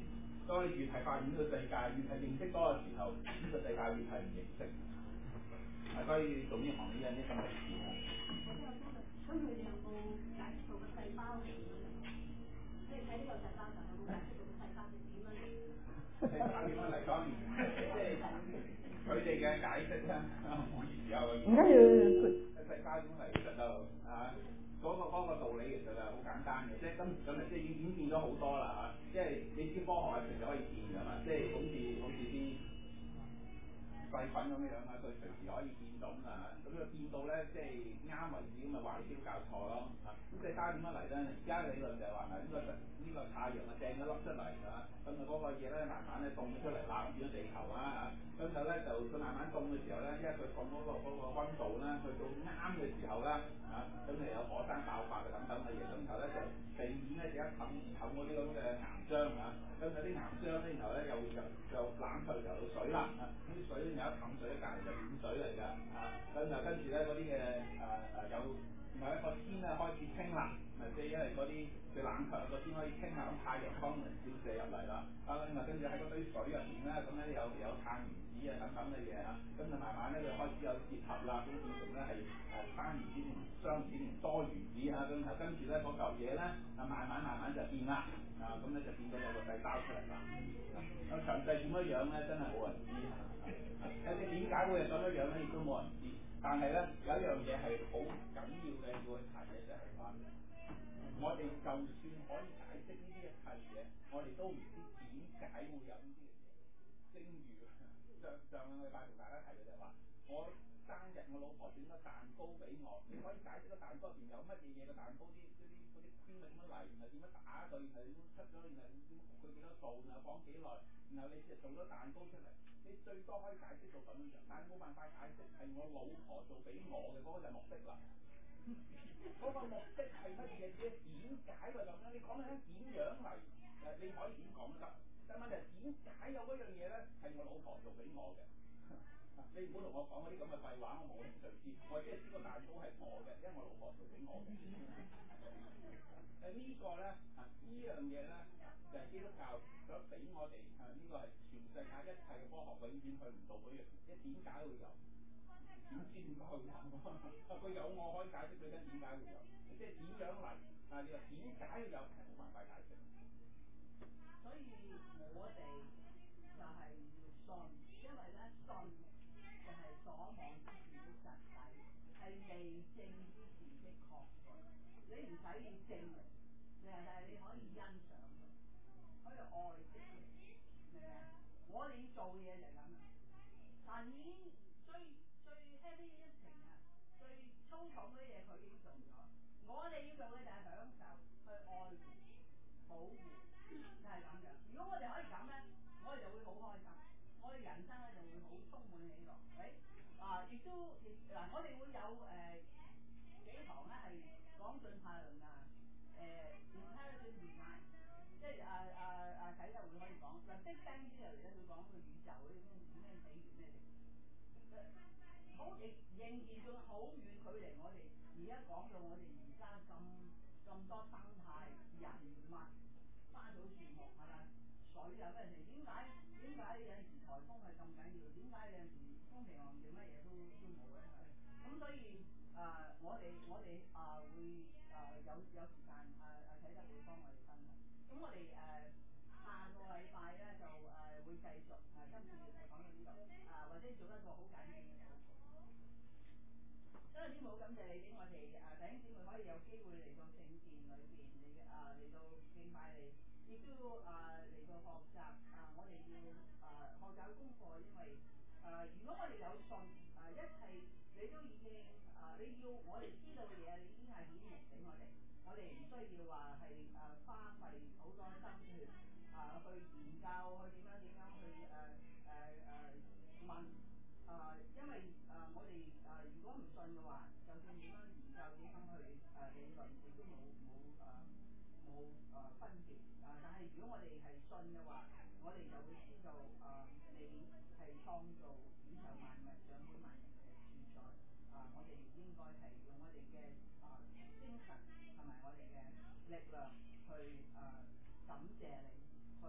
Speaker 1: 當你越係發現呢個世界，越係認識多嘅時候，呢、這個世界越係唔認識。啊，所以做呢行呢有啲咁嘅事啊。
Speaker 3: 咁佢哋有冇解釋到個細胞係點樣嚟？即係喺呢個細胞上有冇解釋到個細胞係點樣嚟？
Speaker 1: 細胞點樣嚟？當然，即係佢哋嘅解釋咧，我而家我
Speaker 2: 唔緊要，
Speaker 1: 細胞點嚟其實就啊，嗰、那個嗰、那個道理其實就好簡單嘅，即係今時今日即係已經變咗好多啦嚇，即係你知科學係隨時可以變㗎嘛，即係好似好似啲細菌咁樣啊，佢隨時可以變種啊，咁佢變到咧即係啱為止咁咪壞招教錯咯嚇。咁細胞點樣嚟咧？而家理論就係話嗱，呢、這個呢、這個太陽啊掟咗粒出嚟嚇，咁啊嗰個嘢咧慢慢咧凍咗出嚟啦，變咗地球啊嚇，咁就咧就佢慢慢凍嘅時候咧，因為佢凍嗰個嗰個溫度咧，去到啱嘅時候啦嚇，咁就有火山爆發啊等等嘅嘢，咁然後咧就地面咧就一冚冚嗰啲咁嘅岩漿啊，咁有啲岩漿咧，然後咧又又又冷卻就到水啦啊，啲水咧有一冚水咧隔離就暖水嚟㗎啊，咁就跟住咧嗰啲嘅誒誒有。然後一個天咧開始傾啦，咪即係因為嗰啲最冷卻個天可以傾啦，咁太陽光能照射入嚟啦，啊咁啊跟住喺嗰堆水入面咧，咁咧有有碳原子啊等等嘅嘢啊，咁就慢慢咧就開始有結合啦，咁變成咧係誒單原子同雙原子同多原子啊，咁啊跟住咧嗰嚿嘢咧啊慢慢慢慢就變啦，啊咁咧就變咗有個細胞出嚟啦，咁詳細點樣樣咧真係冇人知啊，有啲點解會係咁樣樣咧亦都冇人知。但係咧有一樣嘢係好緊要嘅要去提嘅就係話，我哋就算可以解釋呢啲一切嘢，我哋都唔知點解會有呢啲嘅嘢。正如上上兩個禮拜同大家提嘅就係話，我生日我老婆整咗蛋糕俾我，你可以解釋個蛋糕入邊有乜嘢嘢嘅蛋糕啲嗰啲嗰啲 cream 係點樣嚟，然後點樣打佢，然後點樣出咗，然後點焗佢幾多度，然後放幾耐，然後你就做咗蛋糕出嚟。你最多可以解釋到咁樣樣，但係冇辦法解釋係我老婆做俾我嘅嗰、那個就目的啦。嗰個目的係乜嘢啫？點解會咁樣？你講緊點樣嚟？誒，你可以點講都得。但問題係點解有嗰樣嘢咧？係我老婆做俾我嘅。你唔好同我講嗰啲咁嘅廢話，我冇興趣知。我即係知個蛋糕係我嘅，因為我老婆做俾我嘅。誒呢個咧啊，呢樣嘢咧就係、是、基督教想俾我哋啊，呢、這個係全世界一切嘅科學永遠去唔到嗰樣嘢，即係點解會有？點知點解會有？佢有我可以解釋俾你聽點解會有，即係點樣嚟？但係你話點解會有係冇辦法解釋。
Speaker 2: 所以我哋就係要信，因為咧信就係所望之事的實底，係未證之事的確據。你唔使要證明，但係你可以欣賞佢，可以愛惜佢，明唔明啊？我哋要做嘅嘢就係咁啦。神已經最最 heavy lifting 啊，最粗重嗰啲嘢佢已經做咗，我哋要做嘅就係享受，去愛護、保護，就係咁樣。如果我哋可以咁咧，我哋就會好開心，我哋人生咧就會好充滿喜樂。誒啊，亦都亦嗱，我哋會有誒、呃、幾堂咧係講進化論啊，誒 intelligent design， 即係啊啊啊啟德會可以講嗱 Big Bang Theory 咧會講個宇宙嗰啲點樣起源咩嘅，好仍仍然仲好遠距離我哋而家講到我哋而家咁咁多生態人物花草樹木係咪水有咩事？點解點解有陣時颱風係咁緊要？點解有陣時風平浪靜乜嘢都都冇咧？咁所以誒、呃，我哋我哋啊、呃、會誒、呃、有有時間誒誒啟德會幫我哋分享。咁我哋誒、呃、下個禮拜咧就誒、呃、會繼續誒、呃、今次就講到呢度啊，或者做一個好簡短嘅禱告。真係天父好感謝你俾我哋誒弟兄姊妹可以有機會嚟到聖殿裏邊嚟誒嚟到敬拜你，亦都誒嚟到學習啊！我哋要誒、呃、學習功課，因為誒、呃、如果我哋有信誒、呃、一切你都已經誒、呃、你要我哋知道嘅嘢，你已經係顯明俾我哋，我哋唔需要話係誒花費好多心血啊、呃、去研究去點樣點樣去誒誒誒問誒、呃，因為誒、呃、我哋誒、呃、如果唔信嘅話，就算點樣研究點樣去誒、呃、理論，亦都冇冇誒冇誒分別啊、呃！但係如果我哋係信嘅話，我哋就會知道誒、呃、你係創造宇宙萬物、掌管萬人嘅主宰啊、呃！我哋應該係用我哋嘅誒精神同埋我哋嘅力量去誒、呃、感謝你，去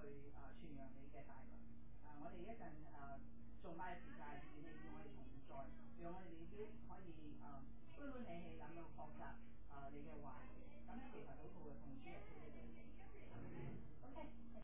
Speaker 2: 去啊傳揚你嘅大能。啊，我哋一陣啊崇拜嘅時間，願你與我哋同在，讓我哋自己可以啊歡歡喜喜咁樣學習啊你嘅話語。咁樣其實禱告嘅奉主耶穌基督。